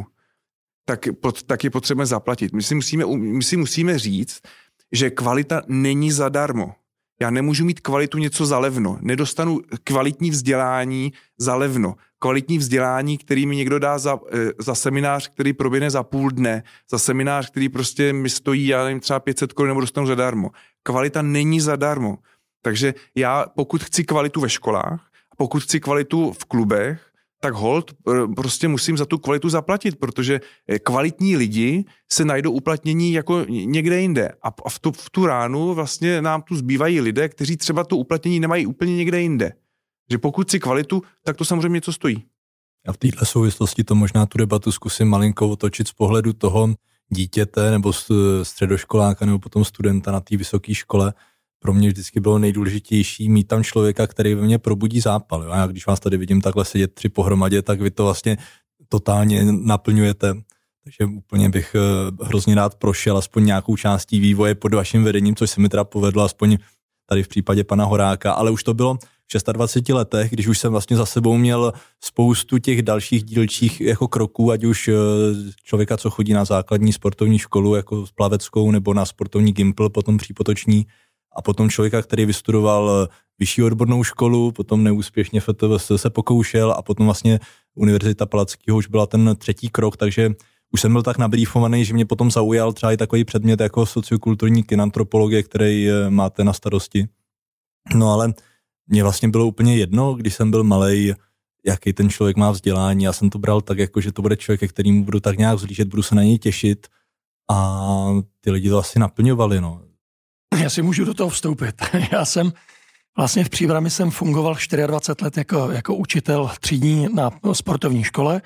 tak je potřebujeme zaplatit. My si musíme říct, že kvalita není zadarmo. Já nemůžu mít kvalitu něco za levno. Nedostanu kvalitní vzdělání za levno. Kvalitní vzdělání, který mi někdo dá za seminář, který proběhne za půl dne, za seminář, který prostě mi stojí, já nevím, třeba 500 korun nebo dostanu zadarmo. Kvalita není zadarmo. Takže já, pokud chci kvalitu ve školách, pokud chci kvalitu v klubech, tak holt prostě musím za tu kvalitu zaplatit, protože kvalitní lidi se najdou uplatnění jako někde jinde. A v tu ránu vlastně nám tu zbývají lidé, kteří třeba to uplatnění nemají úplně někde jinde. Že pokud si kvalitu, tak to samozřejmě něco stojí. A v této souvislosti to možná tu debatu zkusím malinko otočit z pohledu toho dítěte nebo středoškoláka nebo potom studenta na té vysoké škole. Pro mě vždycky bylo nejdůležitější mít tam člověka, který ve mně probudí zápal. Jo? A já když vás tady vidím takhle sedět 3 pohromadě, tak vy to vlastně totálně naplňujete. Takže úplně bych hrozně rád prošel aspoň nějakou částí vývoje pod vaším vedením, což se mi teda povedlo aspoň tady v případě pana Horáka, ale už to bylo v 26 letech, když už jsem vlastně za sebou měl spoustu těch dalších dílčích jako kroků, ať už člověka, co chodí na základní sportovní školu jako plaveckou nebo na sportovní gympl, potom přípotoční, a potom člověka, který vystudoval vyšší odbornou školu, potom neúspěšně FTVS se pokoušel a potom vlastně Univerzita Palackého už byla ten třetí krok, takže už jsem byl tak nabrýfovaný, že mě potom zaujal třeba i takový předmět jako sociokulturní kinantropologie, který máte na starosti. No ale mně vlastně bylo úplně jedno, když jsem byl malej, jaký ten člověk má vzdělání. Já jsem to bral tak, jako, že to bude člověk, ke kterému budu tak nějak vzlížet, budu se na něj těšit a ty lidi to asi naplňovali. No. Já si můžu do toho vstoupit. Já jsem vlastně v Příbrami jsem fungoval 24 let jako učitel třídní na sportovní škole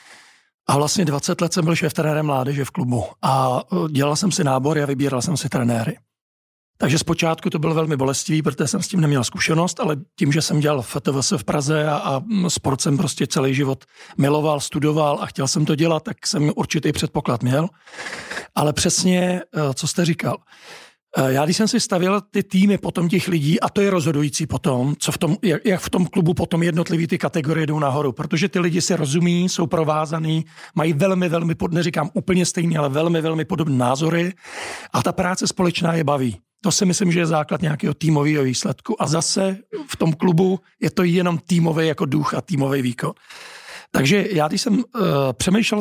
a vlastně 20 let jsem byl šéftrenérem mládeže v klubu a dělal jsem si nábor a vybíral jsem si trenéry. Takže zpočátku to bylo velmi bolestivý, protože jsem s tím neměl zkušenost, ale tím, že jsem dělal FTVS v Praze a sport jsem prostě celý život miloval, studoval a chtěl jsem to dělat, tak jsem určitý předpoklad měl. Ale přesně, co jste říkal. Já když jsem si stavěl ty týmy potom těch lidí, a to je rozhodující potom, jak v tom klubu potom jednotlivý ty kategorie jdou nahoru, protože ty lidi si rozumí, jsou provázaný, mají velmi, neříkám úplně stejný, ale velmi, velmi podobné názory a ta práce společná je baví. To si myslím, že je základ nějakého týmového výsledku. A zase v tom klubu je to jenom týmový jako duch a týmový výkon. Takže já, když jsem přemýšlel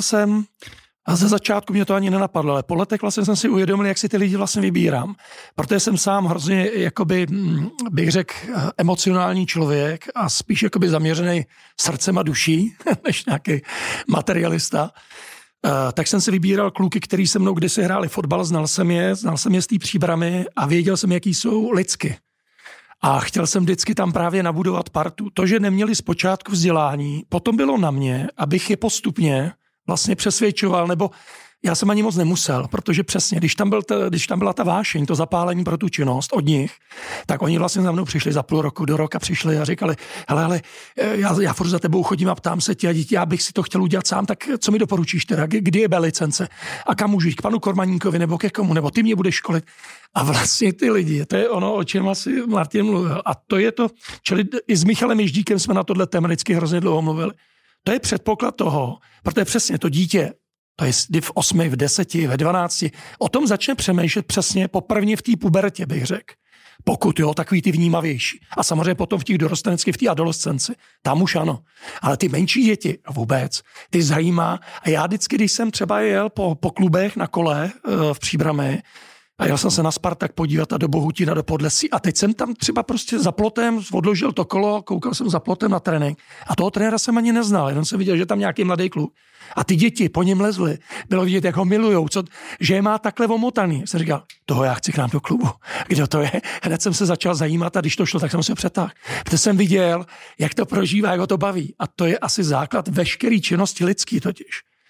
a ze začátku mě to ani nenapadlo, ale po letech vlastně jsem si uvědomil, jak si ty lidi vlastně vybírám. Protože jsem sám hrozně, jakoby, bych řekl, emocionální člověk a spíš jakoby zaměřený srdcem a duší, než nějaký materialista. Tak jsem si vybíral kluky, který se mnou kdysi hráli fotbal, znal jsem je z té Příbramy a věděl jsem, jaký jsou lidsky. A chtěl jsem vždycky tam právě nabudovat partu. To, že neměli zpočátku vzdělání, potom bylo na mě, abych je postupně vlastně přesvědčoval, nebo já jsem ani moc nemusel, protože přesně, když tam byla ta vášeň, to zapálení pro tu činnost od nich, tak oni vlastně za mnou přišli za půl roku do roka, přišli a říkali, hele, já furt za tebou chodím a ptám se tě a dítě, já bych si to chtěl udělat sám, tak co mi doporučíš teda, kdy je licence a kam můžu jít, k panu Kormaníkovi nebo ke komu, nebo ty mě budeš školit. A vlastně ty lidi, to je ono, o čem asi Martin mluvil. A to je to, čili i s Michalem Ježdíkem jsme na tohle téma vždycky hrozně dlouho mluvili. To je předpoklad toho, protože přesně to dítě, to je v 8, v 10, ve 12, o tom začne přemýšlet přesně poprvně v té pubertě, bych řekl. Pokud jo, takový ty vnímavější. A samozřejmě potom v těch dorosteneckých, v té adolescenci. Tam už ano. Ale ty menší děti vůbec, ty zajímá. A já vždycky, když jsem třeba jel po klubech na kole v Příbrami, a jel jsem se na Spartak podívat a do Bohutína, do Podlesí. A teď jsem tam třeba prostě za plotem odložil to kolo, koukal jsem za plotem na trénink. A toho trenéra jsem ani neznal, jenom jsem viděl, že tam nějaký mladý kluk. A ty děti po něm lezly. Bylo vidět, jak ho milujou, že je má takhle omotaný. Jsem říkal, toho já chci k nám do klubu. Kdo to je? Hned jsem se začal zajímat a když to šlo, tak jsem se přetáhl. Protože jsem viděl, jak to prožívá, jak ho to baví. A to je asi základ veškeré činnosti lidský totiž.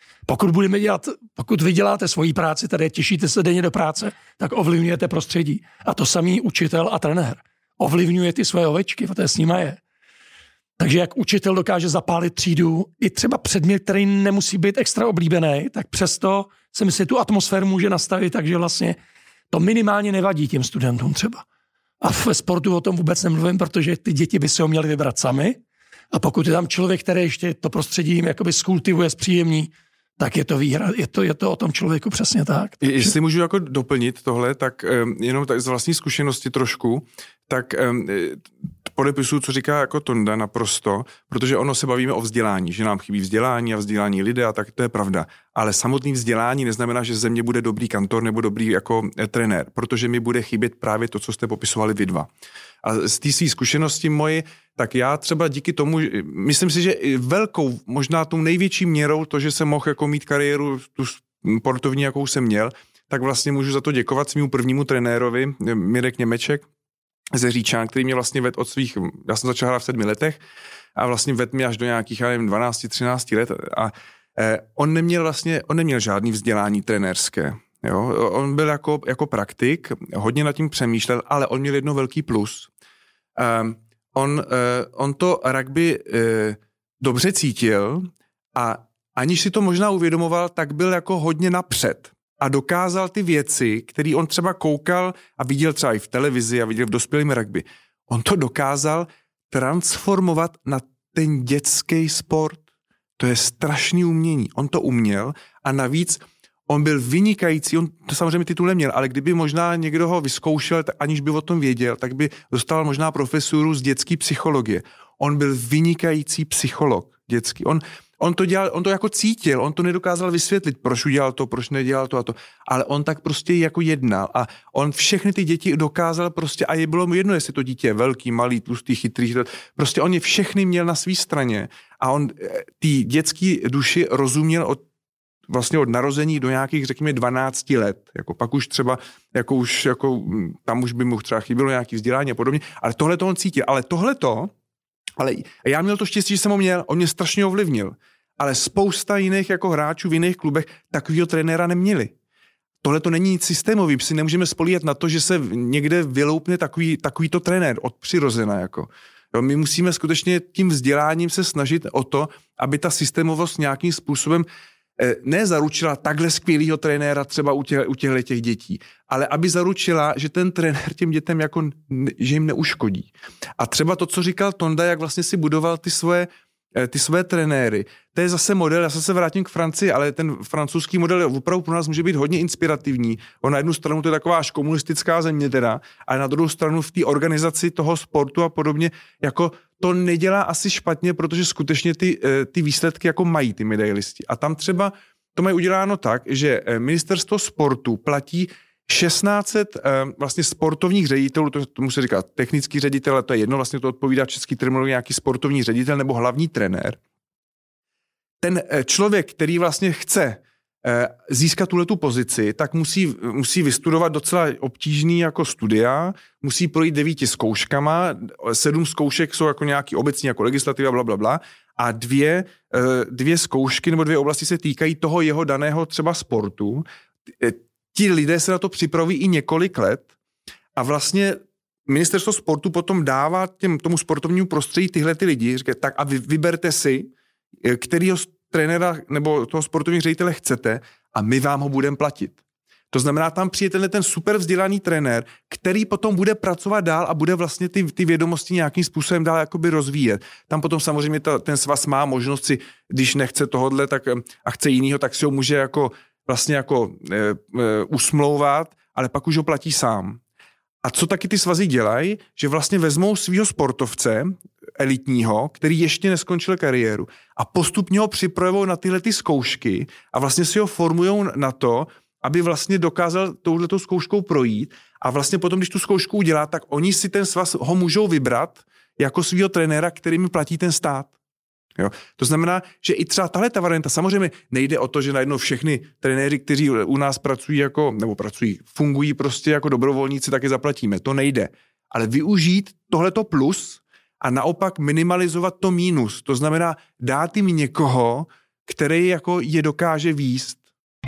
Pokud vy děláte svoji práci, tady těšíte se denně do práce, tak ovlivňujete prostředí. A to samý učitel a trenér. Ovlivňuje ty svoje ovečky, protože s nima je. Takže jak učitel dokáže zapálit třídu, i třeba předmět, který nemusí být extra oblíbený, tak přesto si myslím, tu atmosféru může nastavit, takže vlastně to minimálně nevadí těm studentům třeba. A ve sportu o tom vůbec nemluvím, protože ty děti by si ho měly vybrat sami. A pokud je tam člověk, který ještě to prostředí jim jakoby skultivuje, zpříjemní, tak je to výhra, je to o tom člověku přesně tak. Jestli můžu jako doplnit tohle, tak jenom tak z vlastní zkušenosti trošku, tak podepisuju, co říká jako Tonda naprosto, protože ono se bavíme o vzdělání, že nám chybí vzdělání a vzdělání lidé a tak to je pravda. Ale samotný vzdělání neznamená, že ze mě bude dobrý kantor nebo dobrý jako trenér, protože mi bude chybět právě to, co jste popisovali vy dva. A z té své zkušenosti moje, tak já třeba díky tomu, myslím si, že velkou, možná tou největší měrou to, že jsem mohl jako mít kariéru tu sportovní, jakou jsem měl, tak vlastně můžu za to děkovat svému prvnímu trenérovi, Mirek Němeček ze Říčan, který mě vlastně vedl od svých, já jsem začal hrát v 7 letech a vlastně vedl mě až do nějakých, já nevím, 12-13 let a on neměl žádný vzdělání trenérské. Jo? On byl jako praktik, hodně nad tím přemýšlel, ale on měl jedno velký plus. On to rugby dobře cítil a aniž si to možná uvědomoval, tak byl jako hodně napřed a dokázal ty věci, které on třeba koukal a viděl třeba i v televizi a viděl v dospělém rugby, on to dokázal transformovat na ten dětský sport. To je strašný umění. On to uměl a navíc On byl vynikající, on to samozřejmě titul neměl, ale kdyby možná někdo ho vyzkoušel, aniž by o tom věděl, tak by dostal možná profesuru z dětské psychologie. On byl vynikající psycholog dětský. On to dělal, on to jako cítil, on to nedokázal vysvětlit, proč udělal to, proč nedělal to a to, ale on tak prostě jako jednal a on všechny ty děti dokázal prostě, a je bylo mu jedno, jestli to dítě je velký, malý, tlustý, chytrý, prostě on je všechny měl na své straně a on ty dětský duši rozuměl vlastně od narození do nějakých, řekněme, 12 let. Jako pak už třeba, tam už by mu třeba chybilo nějaký vzdělání a podobně, ale tohle to on cítil. Ale já měl to štěstí, že jsem ho měl, on mě strašně ovlivnil. Ale spousta jiných jako hráčů v jiných klubech takovýho trenéra neměli. Tohle to není nic systémový, si nemůžeme spolíhat na to, že se někde vyloupne takovýto trenér od přirozena. Jako. Jo, my musíme skutečně tím vzděláním se snažit o to, aby ta systémovost nějakým způsobem nezaručila takhle skvělýho trenéra třeba u těch dětí, ale aby zaručila, že ten trenér těm dětem jako, že jim neuškodí. A třeba to, co říkal Tonda, jak vlastně si budoval ty své trenéry, to je zase model, já se vrátím k Francii, ale ten francouzský model opravdu pro nás může být hodně inspirativní. On na jednu stranu to je taková až komunistická země teda, ale na druhou stranu v té organizaci toho sportu a podobně, jako to nedělá asi špatně, protože skutečně ty výsledky jako mají ty medailisti. A tam třeba to mají uděláno tak, že ministerstvo sportu platí 1600 vlastně sportovních ředitelů, tomu se říká technický ředitel, ale to je jedno, vlastně to odpovídá v český terminologii nějaký sportovní ředitel nebo hlavní trenér. Ten člověk, který vlastně chce získat tuhletu pozici, tak musí vystudovat docela obtížný jako studia, musí projít 9 zkouškama, 7 zkoušek jsou jako nějaký obecní jako legislativa, blablabla, a dvě zkoušky nebo 2 oblasti se týkají toho jeho daného třeba sportu. Ti lidé se na to připravují i několik let a vlastně ministerstvo sportu potom dává tomu sportovnímu prostředí tyhle ty lidi, říká tak a vyberte si, kterýho trenéra nebo toho sportovního ředitele chcete a my vám ho budeme platit. To znamená, tam přijde ten super vzdělaný trenér, který potom bude pracovat dál a bude vlastně ty vědomosti nějakým způsobem dál jakoby rozvíjet. Tam potom samozřejmě ten svaz má možnost si, když nechce tohodle tak, a chce jinýho, tak si ho může vlastně usmlouvat, ale pak už ho platí sám. A co taky ty svazy dělají, že vlastně vezmou svýho sportovce elitního, který ještě neskončil kariéru a postupně ho připravují na tyhle ty zkoušky a vlastně si ho formujou na to, aby vlastně dokázal touhletou zkouškou projít a vlastně potom, když tu zkoušku udělá, tak oni si ten svaz ho můžou vybrat jako svýho trenéra, který mi platí ten stát. Jo. To znamená, že i třeba tahle ta varianta, samozřejmě nejde o to, že najednou všechny trenéři, kteří u nás fungují prostě jako dobrovolníci, tak je zaplatíme. To nejde. Ale využít tohleto plus a naopak minimalizovat to mínus. To znamená dát jim někoho, který jako je dokáže vést.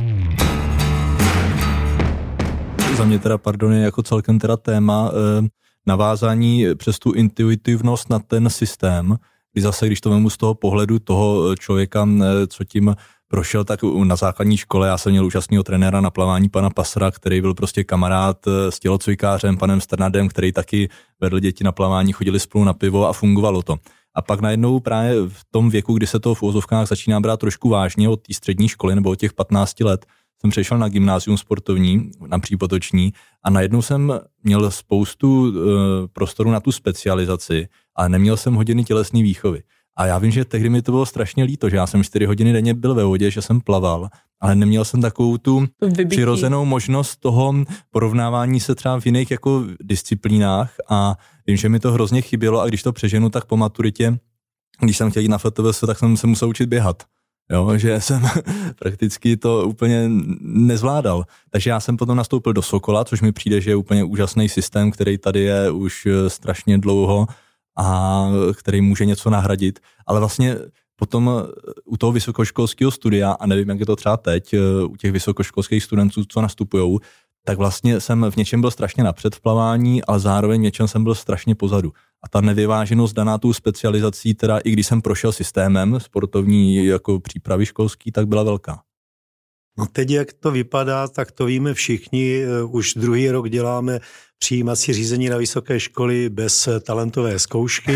Za mě teda, je jako celkem teda téma navázání přes tu intuitivnost na ten systém, kdy zase, když to vemu z toho pohledu toho člověka, co tím prošel, tak na základní škole já jsem měl úžasného trenéra na plavání pana Pasra, který byl prostě kamarád s tělocvikářem, panem Strnadem, který taky vedl děti na plavání, chodili spolu na pivo a fungovalo to. A pak najednou právě v tom věku, kdy se to v uvozovkách začíná brát trošku vážně od té střední školy nebo od těch 15 let, jsem přešel na gymnázium sportovní, na Přípotoční a najednou jsem měl spoustu prostoru na tu specializaci a neměl jsem hodiny tělesné výchovy. A já vím, že tehdy mi to bylo strašně líto, že já jsem 4 hodiny denně byl ve vodě, že jsem plaval, ale neměl jsem takovou tu přirozenou možnost toho porovnávání se třeba v jiných jako disciplínách a vím, že mi to hrozně chybělo a když to přeženu, tak po maturitě, když jsem chtěl jít na FTVS, tak jsem se musel učit běhat. Jo, že jsem prakticky to úplně nezvládal. Takže já jsem potom nastoupil do Sokola, což mi přijde, že je úplně úžasný systém, který tady je už strašně dlouho a který může něco nahradit. Ale vlastně potom u toho vysokoškolského studia, a nevím, jak je to třeba teď, u těch vysokoškolských studentů, co nastupujou, tak vlastně jsem v něčem byl strašně napřed v plavání, ale zároveň v něčem jsem byl strašně pozadu. A ta nevyváženost daná tou specializací, teda i když jsem prošel systémem sportovní jako přípravy školský, tak byla velká. No teď, jak to vypadá, tak to víme všichni. Už 2. rok děláme přijímací řízení na vysoké školy bez talentové zkoušky.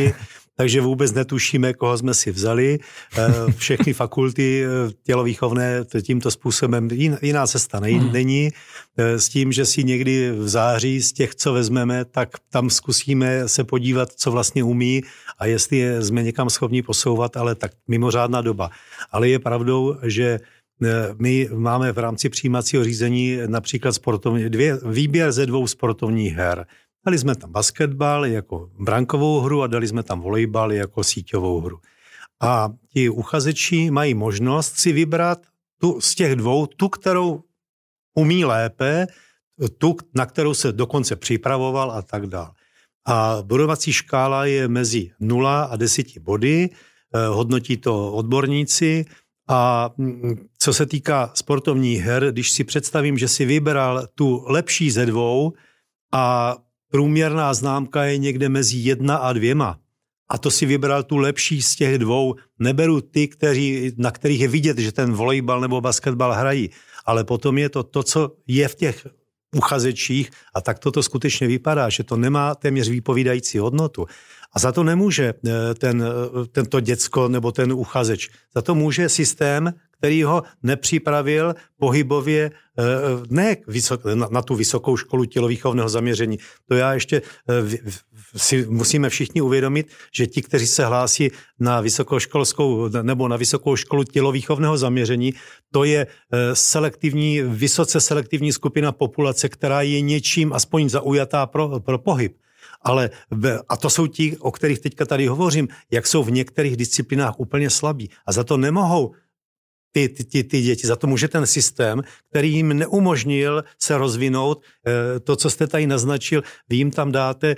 takže vůbec netušíme, koho jsme si vzali. Všechny fakulty tělovýchovné tímto způsobem, jiná cesta není. S tím, že si někdy v září z těch, co vezmeme, tak tam zkusíme se podívat, co vlastně umí a jestli jsme někam schopni posouvat, ale tak mimořádná doba. Ale je pravdou, že my máme v rámci přijímacího řízení například výběr ze 2 sportovních her. Dali jsme tam basketbal jako brankovou hru a dali jsme tam volejbal jako síťovou hru. A ti uchazeči mají možnost si vybrat z těch 2, tu, kterou umí lépe, tu, na kterou se dokonce připravoval a tak dále. A bodovací škála je mezi 0 a 10 body, hodnotí to odborníci. A co se týká sportovních her, když si představím, že si vybral tu lepší ze 2 a průměrná známka je někde mezi 1 a 2, a to si vybral tu lepší z těch 2, neberu ty, na kterých je vidět, že ten volejbal nebo basketbal hrají, ale potom je to, co je v těch uchazečích a tak toto skutečně vypadá, že to nemá téměř výpovídající hodnotu. A za to nemůže tento děcko nebo ten uchazeč. Za to může systém, který ho nepřipravil pohybově ne na tu vysokou školu tělovýchovného zaměření. To já ještě si musíme všichni uvědomit, že ti, kteří se hlásí na vysokoškolskou nebo na vysokou školu tělovýchovného zaměření, to je vysoce selektivní skupina populace, která je něčím aspoň zaujatá pro pohyb. A to jsou ti, o kterých teďka tady hovořím, jak jsou v některých disciplinách úplně slabí. A za to nemohou ty děti, za to může ten systém, který jim neumožnil se rozvinout. To, co jste tady naznačil, vy jim tam dáte,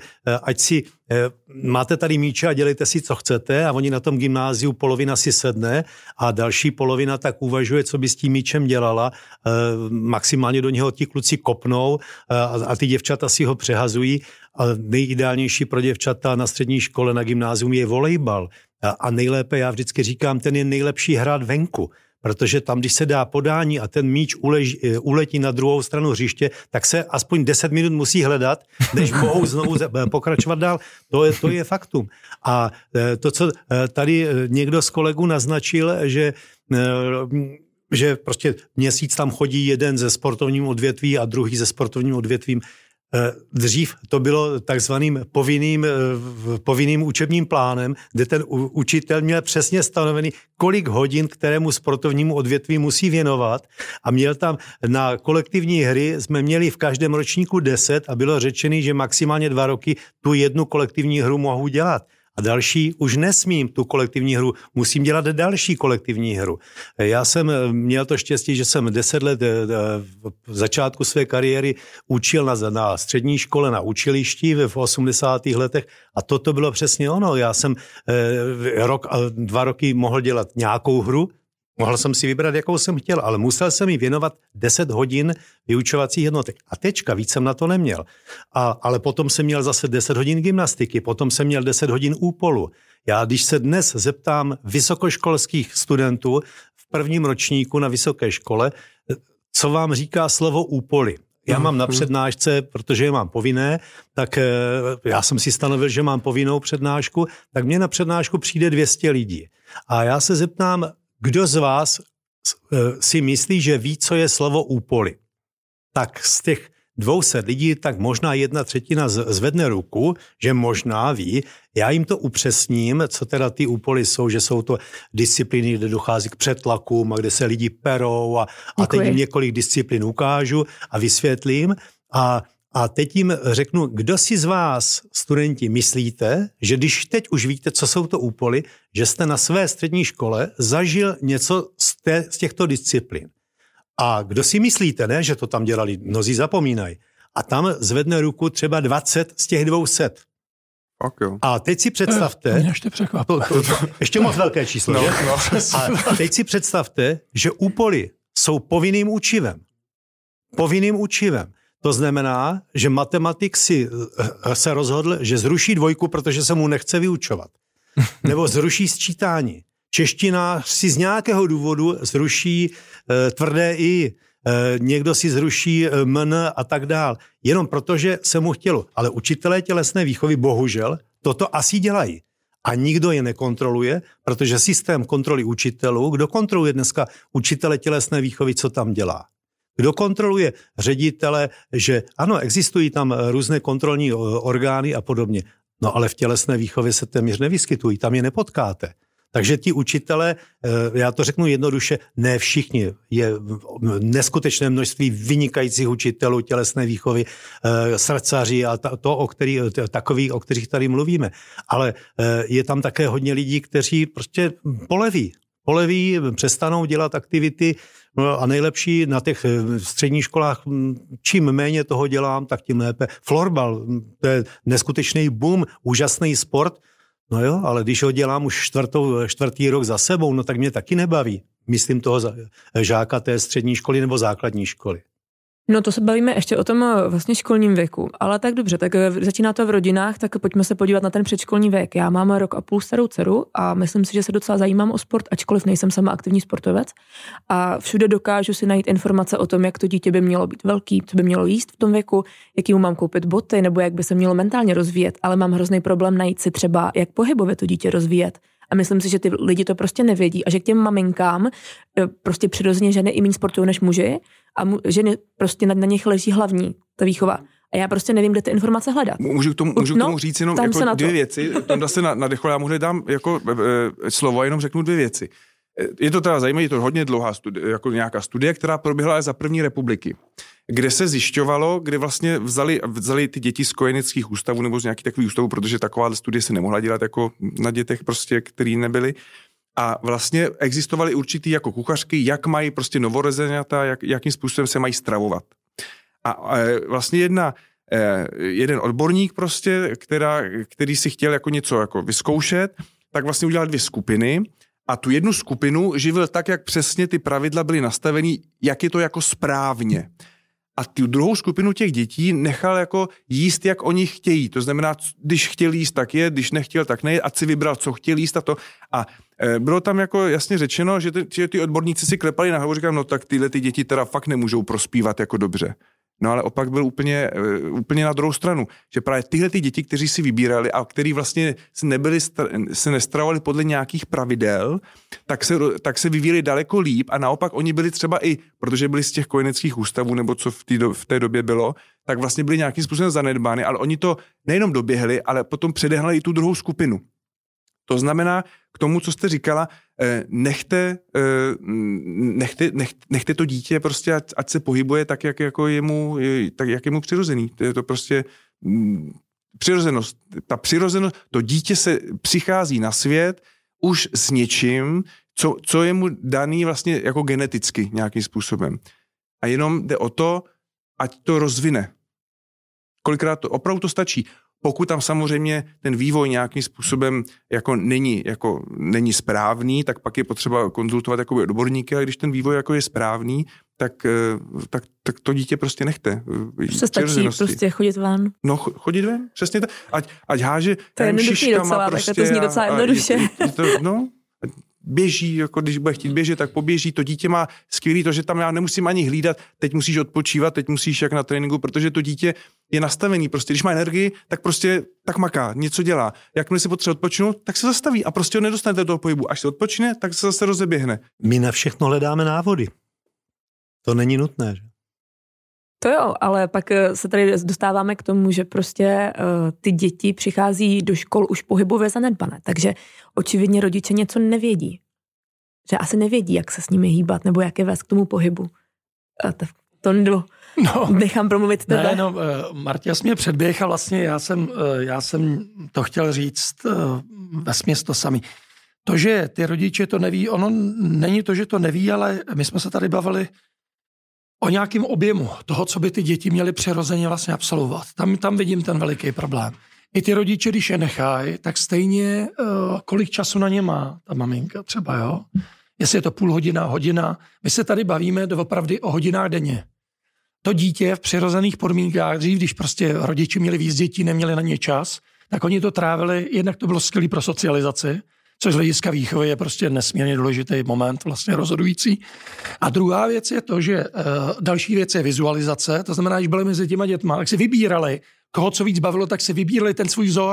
máte tady míče a dělejte si, co chcete, a oni na tom gymnáziu polovina si sedne a další polovina tak uvažuje, co by s tím míčem dělala. Maximálně do něho ti kluci kopnou a ty děvčata si ho přehazují. A nejideálnější pro děvčata na střední škole, na gymnázium je volejbal. A nejlépe, já vždycky říkám, ten je nejlepší hrát venku. Protože tam, když se dá podání a ten míč uletí na druhou stranu hřiště, tak se aspoň 10 minut musí hledat, než mohou znovu pokračovat dál. To je faktum. A to, co tady někdo z kolegů naznačil, že prostě měsíc tam chodí jeden ze sportovním odvětví a druhý ze sportovním odvětvím. Dřív to bylo takzvaným povinným učebním plánem, kde ten učitel měl přesně stanovený, kolik hodin kterému sportovnímu odvětví musí věnovat, a měl tam na kolektivní hry, jsme měli v každém ročníku 10 a bylo řečený, že maximálně 2 roky tu jednu kolektivní hru mohu dělat. A další už nesmím tu kolektivní hru, musím dělat další kolektivní hru. Já jsem měl to štěstí, že jsem 10 let v začátku své kariéry učil na střední škole, na učilišti v 80. letech, a toto bylo přesně ono. Já jsem 2 roky mohl dělat nějakou hru, mohl jsem si vybrat, jakou jsem chtěl, ale musel jsem jí věnovat 10 hodin vyučovacích jednotek. A tečka, víc jsem na to neměl. Ale potom jsem měl zase 10 hodin gymnastiky, potom jsem měl 10 hodin úpolu. Já, když se dnes zeptám vysokoškolských studentů v prvním ročníku na vysoké škole, co vám říká slovo úpoly. Já mám na přednášce, protože je mám povinné, tak já jsem si stanovil, že mám povinnou přednášku, tak mně na přednášku přijde 200 lidí. A já se zeptám, kdo z vás si myslí, že ví, co je slovo úpoly? Tak z těch 200 lidí, tak možná 1/3 zvedne ruku, že možná ví. Já jim to upřesním, co teda ty úpoly jsou, že jsou to disciplíny, kde dochází k přetlakům a kde se lidi perou a teď jim několik disciplín ukážu a vysvětlím. A teď jim řeknu, kdo si z vás, studenti, myslíte, že když teď už víte, co jsou to úpoly, že jste na své střední škole zažil něco z těchto disciplín. A kdo si myslíte, ne, že to tam dělali, mnozí zapomínají. A tam zvedne ruku třeba 20 z těch 200. Okay. A teď si představte... Mě ještě překvapilo. Ještě moc velké číslo, že? A teď si představte, že úpoly jsou povinným učivem. Povinným učivem. To znamená, že matematik se rozhodl, že zruší 2, protože se mu nechce vyučovat. Nebo zruší sčítání. Čeština si z nějakého důvodu zruší tvrdé i, někdo si zruší mn a tak dál. Jenom protože se mu chtělo. Ale učitelé tělesné výchovy bohužel toto asi dělají. A nikdo je nekontroluje, protože systém kontroly učitelů, kdo kontroluje dneska učitele tělesné výchovy, co tam dělá? Kdo kontroluje ředitele, že ano, existují tam různé kontrolní orgány a podobně, no ale v tělesné výchově se téměř nevyskytují, tam je nepotkáte. Takže ti učitele, já to řeknu jednoduše, ne všichni, je neskutečné množství vynikajících učitelů tělesné výchovy, srdcaři a takových, o kterých tady mluvíme. Ale je tam také hodně lidí, kteří prostě poleví, přestanou dělat aktivity, no a nejlepší na těch středních školách, čím méně toho dělám, tak tím lépe. Florbal, to je neskutečný boom, úžasný sport. No jo, ale když ho dělám už čtvrtý rok za sebou, no tak mě taky nebaví. Myslím toho žáka té střední školy nebo základní školy. No to se bavíme ještě o tom vlastně školním věku, ale tak dobře, tak začíná to v rodinách, tak pojďme se podívat na ten předškolní věk. Já mám 1,5 roku starou dceru a myslím si, že se docela zajímám o sport, ačkoliv nejsem sama aktivní sportovec a všude dokážu si najít informace o tom, jak to dítě by mělo být velký, co by mělo jíst v tom věku, jaký mu mám koupit boty nebo jak by se mělo mentálně rozvíjet, ale mám hrozný problém najít si třeba, jak pohybově to dítě rozvíjet. A myslím si, že ty lidi to prostě nevědí a že k těm maminkám prostě přirozeně ženy i méně sportují než muži a ženy prostě na nich leží hlavní ta výchova. A já prostě nevím, kde ty informace hledat. Můžu k tomu říct jenom jako 2 věci. Tam se nadechlo, já možná dám jako slovo a jenom řeknu 2 věci. Je to teda zajímavé, je to hodně dlouhá studie, jako nějaká studie, která proběhla za první republiky, kde se zjišťovalo, kde vlastně vzali ty děti z kojeneckých ústavů nebo z nějakých takových ústavů, protože taková studie se nemohla dělat jako na dětech prostě, který nebyli. A vlastně existovaly určitý jako kuchařky, jak mají prostě novorozenata, jakým způsobem se mají stravovat. A vlastně jeden odborník prostě, který si chtěl jako něco jako vyzkoušet, tak vlastně udělal 2 skupiny. A tu jednu skupinu živil tak, jak přesně ty pravidla byly nastavený, jak je to jako správně. A tu druhou skupinu těch dětí nechal jako jíst, jak oni chtějí. To znamená, když chtěl jíst, tak je, když nechtěl, tak ne, ať si vybral, co chtěl jíst a to. A bylo tam jako jasně řečeno, že ty odborníci si klepali na hlavu, říkám, no tak tyhle ty děti teda fakt nemůžou prospívat jako dobře. No ale opak byl úplně na druhou stranu, že právě tyhle ty děti, kteří si vybírali a kteří vlastně se nestravovali podle nějakých pravidel, tak se vyvíjeli daleko líp a naopak oni byli třeba i, protože byli z těch kojeneckých ústavů nebo co v té době bylo, tak vlastně byli nějakým způsobem zanedbány, ale oni to nejenom doběhli, ale potom předehnali i tu druhou skupinu. To znamená, k tomu, co jste říkala, nechte to dítě prostě, ať se pohybuje tak, jak je mu přirozený. To je to prostě přirozenost. Ta přirozenost, to dítě se přichází na svět už s něčím, co je mu daný vlastně jako geneticky nějakým způsobem. A jenom jde o to, ať to rozvine. Kolikrát to opravdu to stačí. Pokud tam samozřejmě ten vývoj nějakým způsobem jako není správný, tak pak je potřeba konzultovat jako odborníky, ale když ten vývoj jako je správný, tak to dítě prostě nechte. Se stačí prostě chodit ven. No, chodit ven, přesně tak. Ať háže to je jednoduchý docela, prostě to zní docela jednoduše. Běží, jako když bude chtít běžet, tak poběží. To dítě má skvělý to, že tam já nemusím ani hlídat, teď musíš odpočívat, teď musíš jak na tréninku, protože to dítě je nastavený. Prostě když má energii, tak prostě tak maká, něco dělá. Jakmile si potřebuje odpočinout, tak se zastaví a prostě ho nedostanete do toho pohybu. Až se odpočine, tak se zase rozeběhne. My na všechno hledáme návody. To není nutné, že? To jo, ale pak se tady dostáváme k tomu, že prostě ty děti přichází do škol už pohybově zanedbané, takže očividně rodiče něco nevědí. Že asi nevědí, jak se s nimi hýbat, nebo jak je vést k tomu pohybu. To nechám promluvit tebe. Ne, no, Martěs mě předběh a vlastně já jsem to chtěl říct vesměs to samý. To, že ty rodiče to neví, ono není to, že to neví, ale my jsme se tady bavili o nějakém objemu toho, co by ty děti měly přirozeně vlastně absolvovat. Tam vidím ten veliký problém. I ty rodiče, když je nechají, tak stejně kolik času na ně má ta maminka třeba, jo? Jestli je to půl hodina, hodina. My se tady bavíme doopravdy o hodinách denně. To dítě v přirozených podmínkách, dřív, když prostě rodiči měli víc dětí, neměli na ně čas, tak oni to trávili, jednak to bylo skvělé pro socializaci, což z hlediska výchovy je prostě nesmírně důležitý moment, vlastně rozhodující. A druhá věc je to, že další věc je vizualizace, to znamená, když byli mezi těma dětma, tak si vybírali, koho co víc bavilo, tak si vybírali ten svůj vzor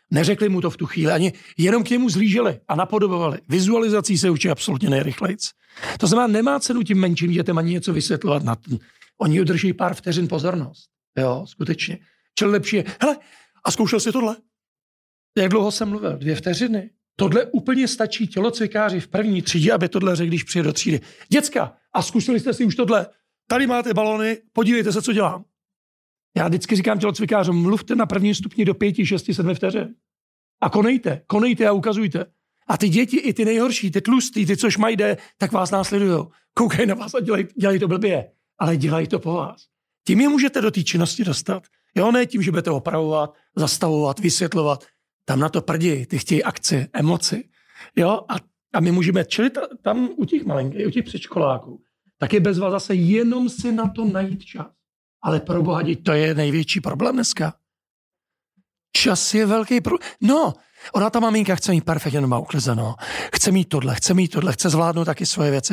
Neřekli mu to v tu chvíli, ani jenom k němu zlíželi a napodobovali. Vizualizací se učí absolutně nejrychlejc. To znamená, nemá cenu tím menším dětem ani něco vysvětlovat. Oni udrží pár vteřin pozornost. Jo, skutečně. Čili lepší je, hele, a zkoušel jsi tohle? Jak dlouho jsem mluvil? 2 vteřiny. Tohle úplně stačí tělocvikáři v první třídě, aby tohle řekl, když přijde do třídy. Děcka, a zkusili jste si už tohle? Tady máte balony, podívejte se, co dělám. Já vždycky říkám tělocvikářům, mluvte na prvním stupni do 5, 6, 7 vteřin. A konejte a ukazujte. A ty děti, i ty nejhorší, ty tlustý, ty, což mají jde, tak vás následujou. Koukají na vás a dělají to blbě, ale dělají to po vás. Tím je můžete do té činnosti dostat. Jo, ne tím, že budete opravovat, zastavovat, vysvětlovat. Tam na to prdi, ty chtějí akci, emoci. Jo, a my můžeme čelit tam u těch malinkých, u těch předškoláků. Tak je bezva zase jenom si na to najít čas. Ale pro boha, to je největší problém dneska. Čas je velký problém. No, ona ta maminka chce mít perfektně doma uklizeno. Chce mít tohle, chce zvládnout taky svoje věci.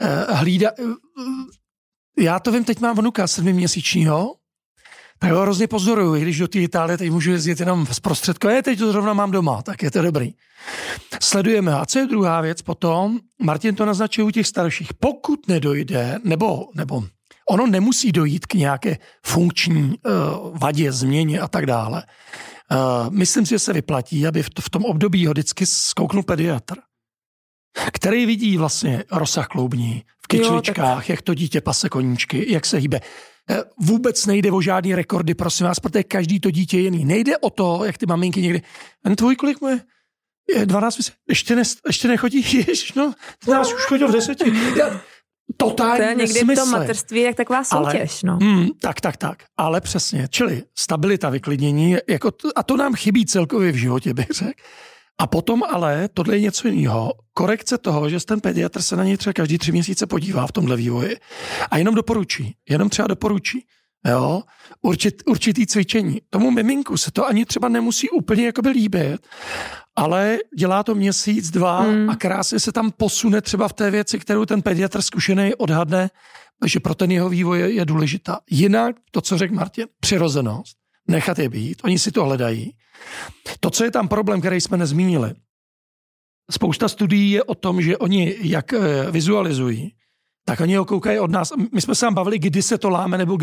Já to vím, teď mám vnuka 7měsíčního, tak ho hrozně pozoruju, i když do té Itálie teď můžu jezdit jenom zprostředkovat, teď to zrovna mám doma, tak je to dobrý. Sledujeme. A co je druhá věc potom? Martin to naznačil u těch starších. Pokud nedojde, nebo ono nemusí dojít k nějaké funkční vadě, změně a tak dále. Myslím si, že se vyplatí, aby v tom období ho vždycky zkouknul pediatr, který vidí vlastně rozsah kloubní v kyčličkách, jak to dítě pase koníčky, jak se hýbe. Vůbec nejde o žádný rekordy, prosím vás, protože každý to dítě je jiný. Nejde o to, jak ty maminky někdy, tvůj kolik mu je? 12, ještě nechodí, ježiš, no, nás už chodil v 10. Totální to je někdy nesmysly. V tom materství jak taková soutěž, no. Tak. Ale přesně, čili stabilita, vyklidnění, a to nám chybí celkově v životě, bych řekl. A potom ale, tohle je něco jiného, korekce toho, že ten pediatr se na něj třeba každý 3 měsíce podívá v tomhle vývoji a jenom třeba doporučí. Jo? Určitý cvičení. Tomu miminku se to ani třeba nemusí úplně jakoby líbit, ale dělá to měsíc, 2 a krásně se tam posune třeba v té věci, kterou ten pediatr zkušený odhadne, že pro ten jeho vývoj je důležitá. Jinak to, co řekl Martin, přirozenost, nechat je být, oni si to hledají. To, co je tam problém, který jsme nezmínili, spousta studií je o tom, že oni jak vizualizují, tak oni ho koukají od nás. My jsme se tam bavili, kdy se to láme, nebo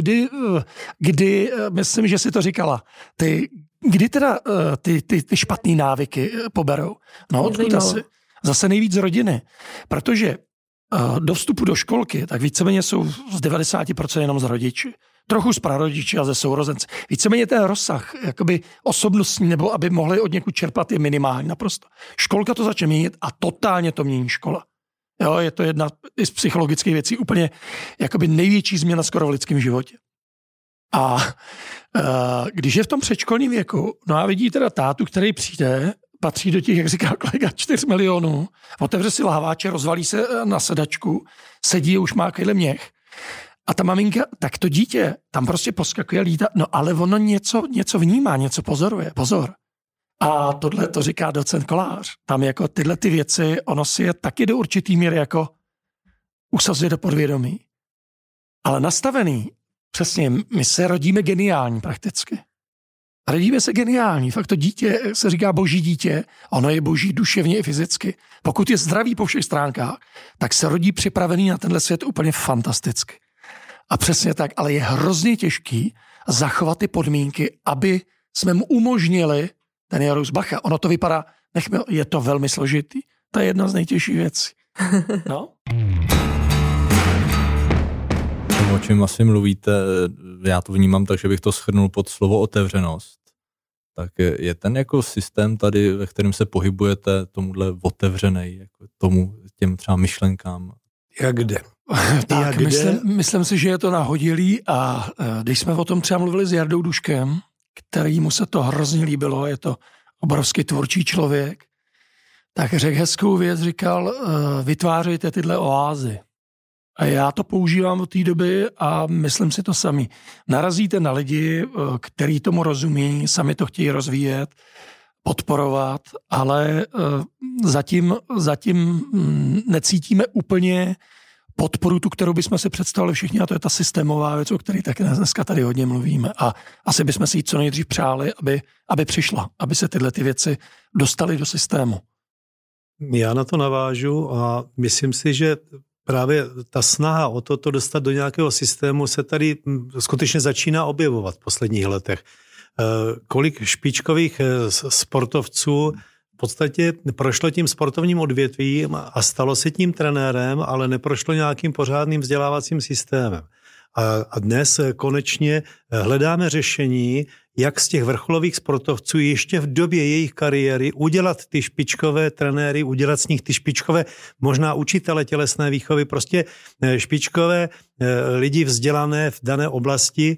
kdy myslím, že si to říkala, kdy teda ty špatný návyky poberou. No, odkud asi? Zase nejvíc z rodiny. Protože do vstupu do školky, tak víceméně jsou z 90% jenom z rodiči. Trochu z prarodiči a ze sourozenci. Víceméně ten rozsah jakoby osobnostní, nebo aby mohli od někud čerpat, je minimální naprosto. Školka to začne měnit a totálně to mění škola. Jo, je to jedna z psychologických věcí, úplně jakoby největší změna skoro v lidském životě. A když je v tom předškolním věku, no a vidí teda tátu, který přijde, patří do těch, jak říká kolega, 4 milionů, otevře si lahváče, rozvalí se na sedačku, sedí a už má takovýhle měch. A ta maminka, tak to dítě tam prostě poskakuje, lítá, no ale ono něco vnímá, něco pozoruje, pozor. A tohle to říká docent Kolář. Tam jako tyhle ty věci, ono si je taky do určitý míry jako usazuje do podvědomí. Ale nastavený, přesně, my se rodíme geniální prakticky. Rodíme se geniální. Fakt to dítě se říká boží dítě, ono je boží duševně i fyzicky. Pokud je zdravý po všech stránkách, tak se rodí připravený na tenhle svět úplně fantasticky. A přesně tak, ale je hrozně těžký zachovat ty podmínky, aby jsme mu umožnili ten jeho růst. Bacha, ono to vypadá, je to velmi složitý. To je jedna z nejtěžších věcí. No? O čem asi mluvíte, já to vnímám tak, že bych to shrnul pod slovo otevřenost. Tak je ten jako systém tady, ve kterém se pohybujete, tomuhle otevřenej, jako těm třeba myšlenkám? Jak jde? Tak, myslím si, že je to nahodilý a když jsme o tom třeba mluvili s Jardou Duškem, kterýmu se to hrozně líbilo, je to obrovský tvůrčí člověk, tak řekl hezkou věc, říkal, vytvářejte tyhle oázy. A já to používám od té doby a myslím si to sami. Narazíte na lidi, kteří tomu rozumí, sami to chtějí rozvíjet, podporovat, ale zatím necítíme úplně podporu, tu, kterou bychom si představili všichni, a to je ta systémová věc, o které taky dneska tady hodně mluvíme. A asi bychom si ji co nejdřív přáli, aby přišla, aby se tyhle ty věci dostaly do systému. Já na to navážu a myslím si, že právě ta snaha o to dostat do nějakého systému se tady skutečně začíná objevovat v posledních letech. Kolik špičkových sportovců v podstatě prošlo tím sportovním odvětvím a stalo se tím trenérem, ale neprošlo nějakým pořádným vzdělávacím systémem. A dnes konečně hledáme řešení, jak z těch vrcholových sportovců ještě v době jejich kariéry udělat ty špičkové trenéry, udělat z nich ty špičkové možná učitele tělesné výchovy, prostě špičkové lidi vzdělané v dané oblasti.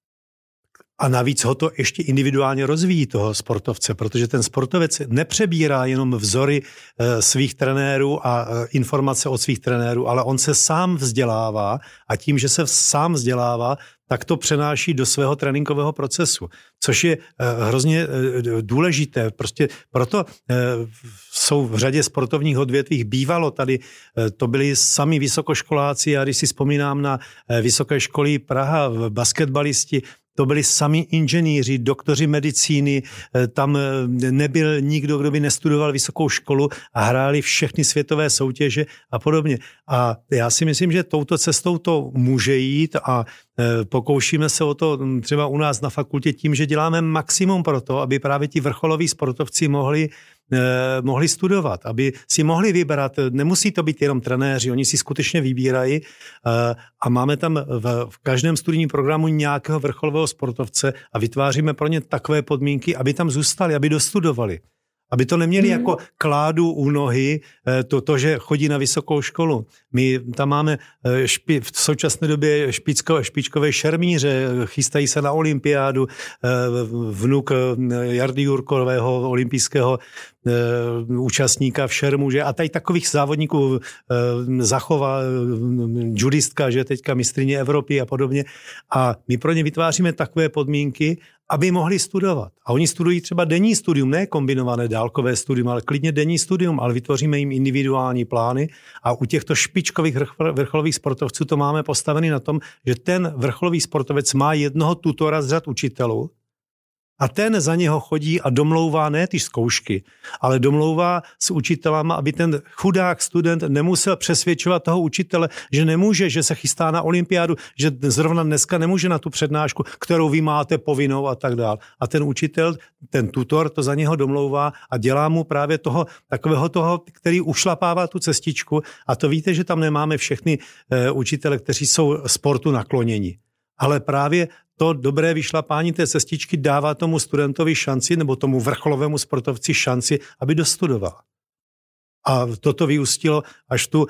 A navíc ho to ještě individuálně rozvíjí toho sportovce, protože ten sportovec nepřebírá jenom vzory svých trenérů a informace od svých trenérů, ale on se sám vzdělává a tím, že se sám vzdělává, tak to přenáší do svého tréninkového procesu, což je hrozně důležité. Prostě proto jsou v řadě sportovních odvětvích bývalo tady, to byli sami vysokoškoláci, já když si vzpomínám na Vysoké školy Praha, basketbalisti, to byli sami inženýři, doktoři medicíny, tam nebyl nikdo, kdo by nestudoval vysokou školu a hráli všechny světové soutěže a podobně. A já si myslím, že touto cestou to může jít a pokoušíme se o to třeba u nás na fakultě tím, že děláme maximum pro to, aby právě ti vrcholoví sportovci mohli studovat, aby si mohli vybrat, nemusí to být jenom trenéři, oni si skutečně vybírají a máme tam v každém studijním programu nějakého vrcholového sportovce a vytváříme pro ně takové podmínky, aby tam zůstali, aby dostudovali. Aby to neměli jako kládu u nohy, to, že chodí na vysokou školu. My tam máme v současné době špičkové šermíře, chystají se na olympiádu, vnuk Jardy Jurkového, olympijského účastníka v šermu, že? A tady takových závodníků Zachová, judistka, že teďka mistryně Evropy a podobně. A my pro ně vytváříme takové podmínky, aby mohli studovat. A oni studují třeba denní studium, ne kombinované dálkové studium, ale klidně denní studium, ale vytvoříme jim individuální plány a u těchto špičkových vrcholových sportovců to máme postavený na tom, že ten vrcholový sportovec má jednoho tutora z řad učitelů a ten za něho chodí a domlouvá ne ty zkoušky, ale domlouvá s učitelama, aby ten chudák student nemusel přesvědčovat toho učitele, že nemůže, že se chystá na olympiádu, že zrovna dneska nemůže na tu přednášku, kterou vy máte povinnou a tak dál. A ten učitel, ten tutor to za něho domlouvá a dělá mu právě takového toho, který ušlapává tu cestičku. A to víte, že tam nemáme všechny učitele, kteří jsou sportu nakloněni. Ale právě to dobré vyšlapání té cestičky dává tomu studentovi šanci nebo tomu vrcholovému sportovci šanci, aby dostudoval. A toto vyústilo až tu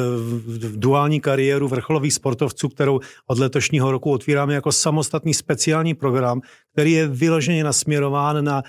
duální kariéru vrcholových sportovců, kterou od letošního roku otvíráme jako samostatný speciální program, který je vyloženě nasměrován na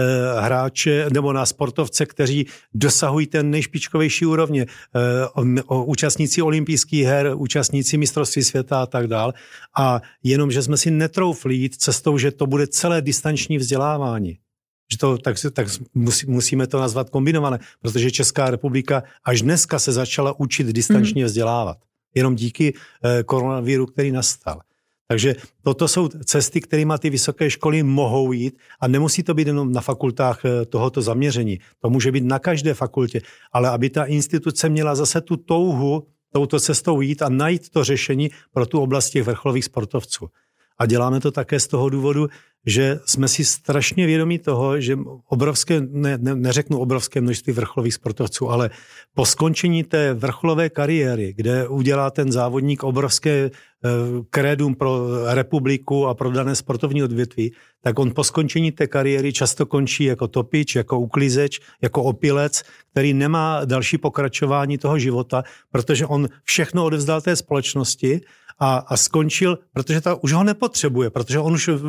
hráče nebo na sportovce, kteří dosahují ten nejšpičkovější úrovně, účastníci olympijských her, účastníci mistrovství světa a tak dál. A jenom, že jsme si netroufli jít cestou, že to bude celé distanční vzdělávání. Že to, tak musíme to nazvat kombinované, protože Česká republika až dneska se začala učit distančně vzdělávat. Jenom díky koronaviru, který nastal. Takže toto jsou cesty, kterými ty vysoké školy mohou jít a nemusí to být jenom na fakultách tohoto zaměření. To může být na každé fakultě, ale aby ta instituce měla zase tu touhu touto cestou jít a najít to řešení pro tu oblast těch vrcholových sportovců. A děláme to také z toho důvodu, že jsme si strašně vědomí toho, že neřeknu obrovské množství vrcholových sportovců, ale po skončení té vrcholové kariéry, kde udělá ten závodník obrovské krédum pro republiku a pro dané sportovní odvětví, tak on po skončení té kariéry často končí jako topič, jako uklizeč, jako opilec, který nemá další pokračování toho života, protože on všechno odevzdal té společnosti a skončil, protože ta už ho nepotřebuje, protože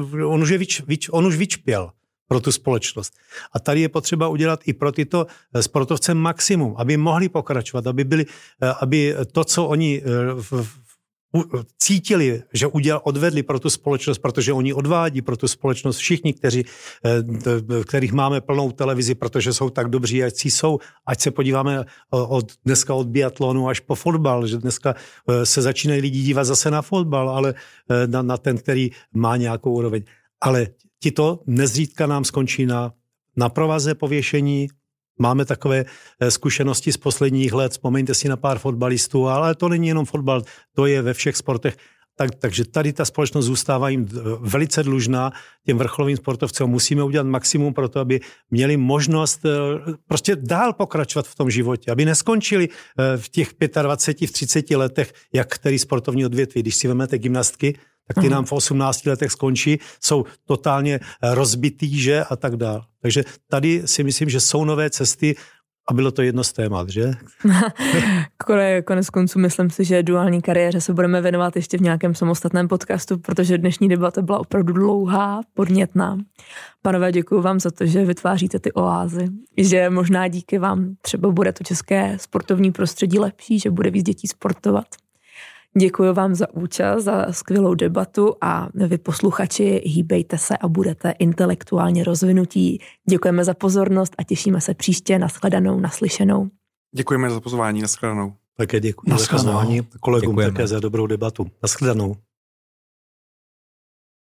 on už vyčpěl pro tu společnost. A tady je potřeba udělat i pro tyto sportovce maximum, aby mohli pokračovat, aby to, co oni v cítili, že odvedli pro tu společnost, protože oni odvádí pro tu společnost všichni, kterých máme plnou televizi, protože jsou tak dobří, ať jsou. Ať se podíváme dneska od biatlonu až po fotbal, že dneska se začínají lidi dívat zase na fotbal, ale na ten, který má nějakou úroveň. Ale tito nezřídka nám skončí na provaze pověšení. Máme takové zkušenosti z posledních let, vzpomeňte si na pár fotbalistů, ale to není jenom fotbal, to je ve všech sportech. Takže tady ta společnost zůstává jim velice dlužná, těm vrcholovým sportovcům. Musíme udělat maximum pro to, aby měli možnost prostě dál pokračovat v tom životě, aby neskončili v těch 25, v 30 letech, jak který sportovní odvětví. Když si vezmete gymnastky, tak ty nám v 18 letech skončí, jsou totálně rozbitý, že a tak dál. Takže tady si myslím, že jsou nové cesty a bylo to jedno z témat, že? Konec konců myslím si, že duální kariéře se budeme věnovat ještě v nějakém samostatném podcastu, protože dnešní debata byla opravdu dlouhá, podnětná. Pánové, děkuji vám za to, že vytváříte ty oázy, že možná díky vám třeba bude to české sportovní prostředí lepší, že bude víc dětí sportovat. Děkuji vám za účast, za skvělou debatu a vy posluchači hýbejte se a budete intelektuálně rozvinutí. Děkujeme za pozornost a těšíme se příště. Nashledanou, naslyšenou. Děkujeme za pozvání, nashledanou. Také děkuji za pozvání, kolegům také za dobrou debatu. Nashledanou.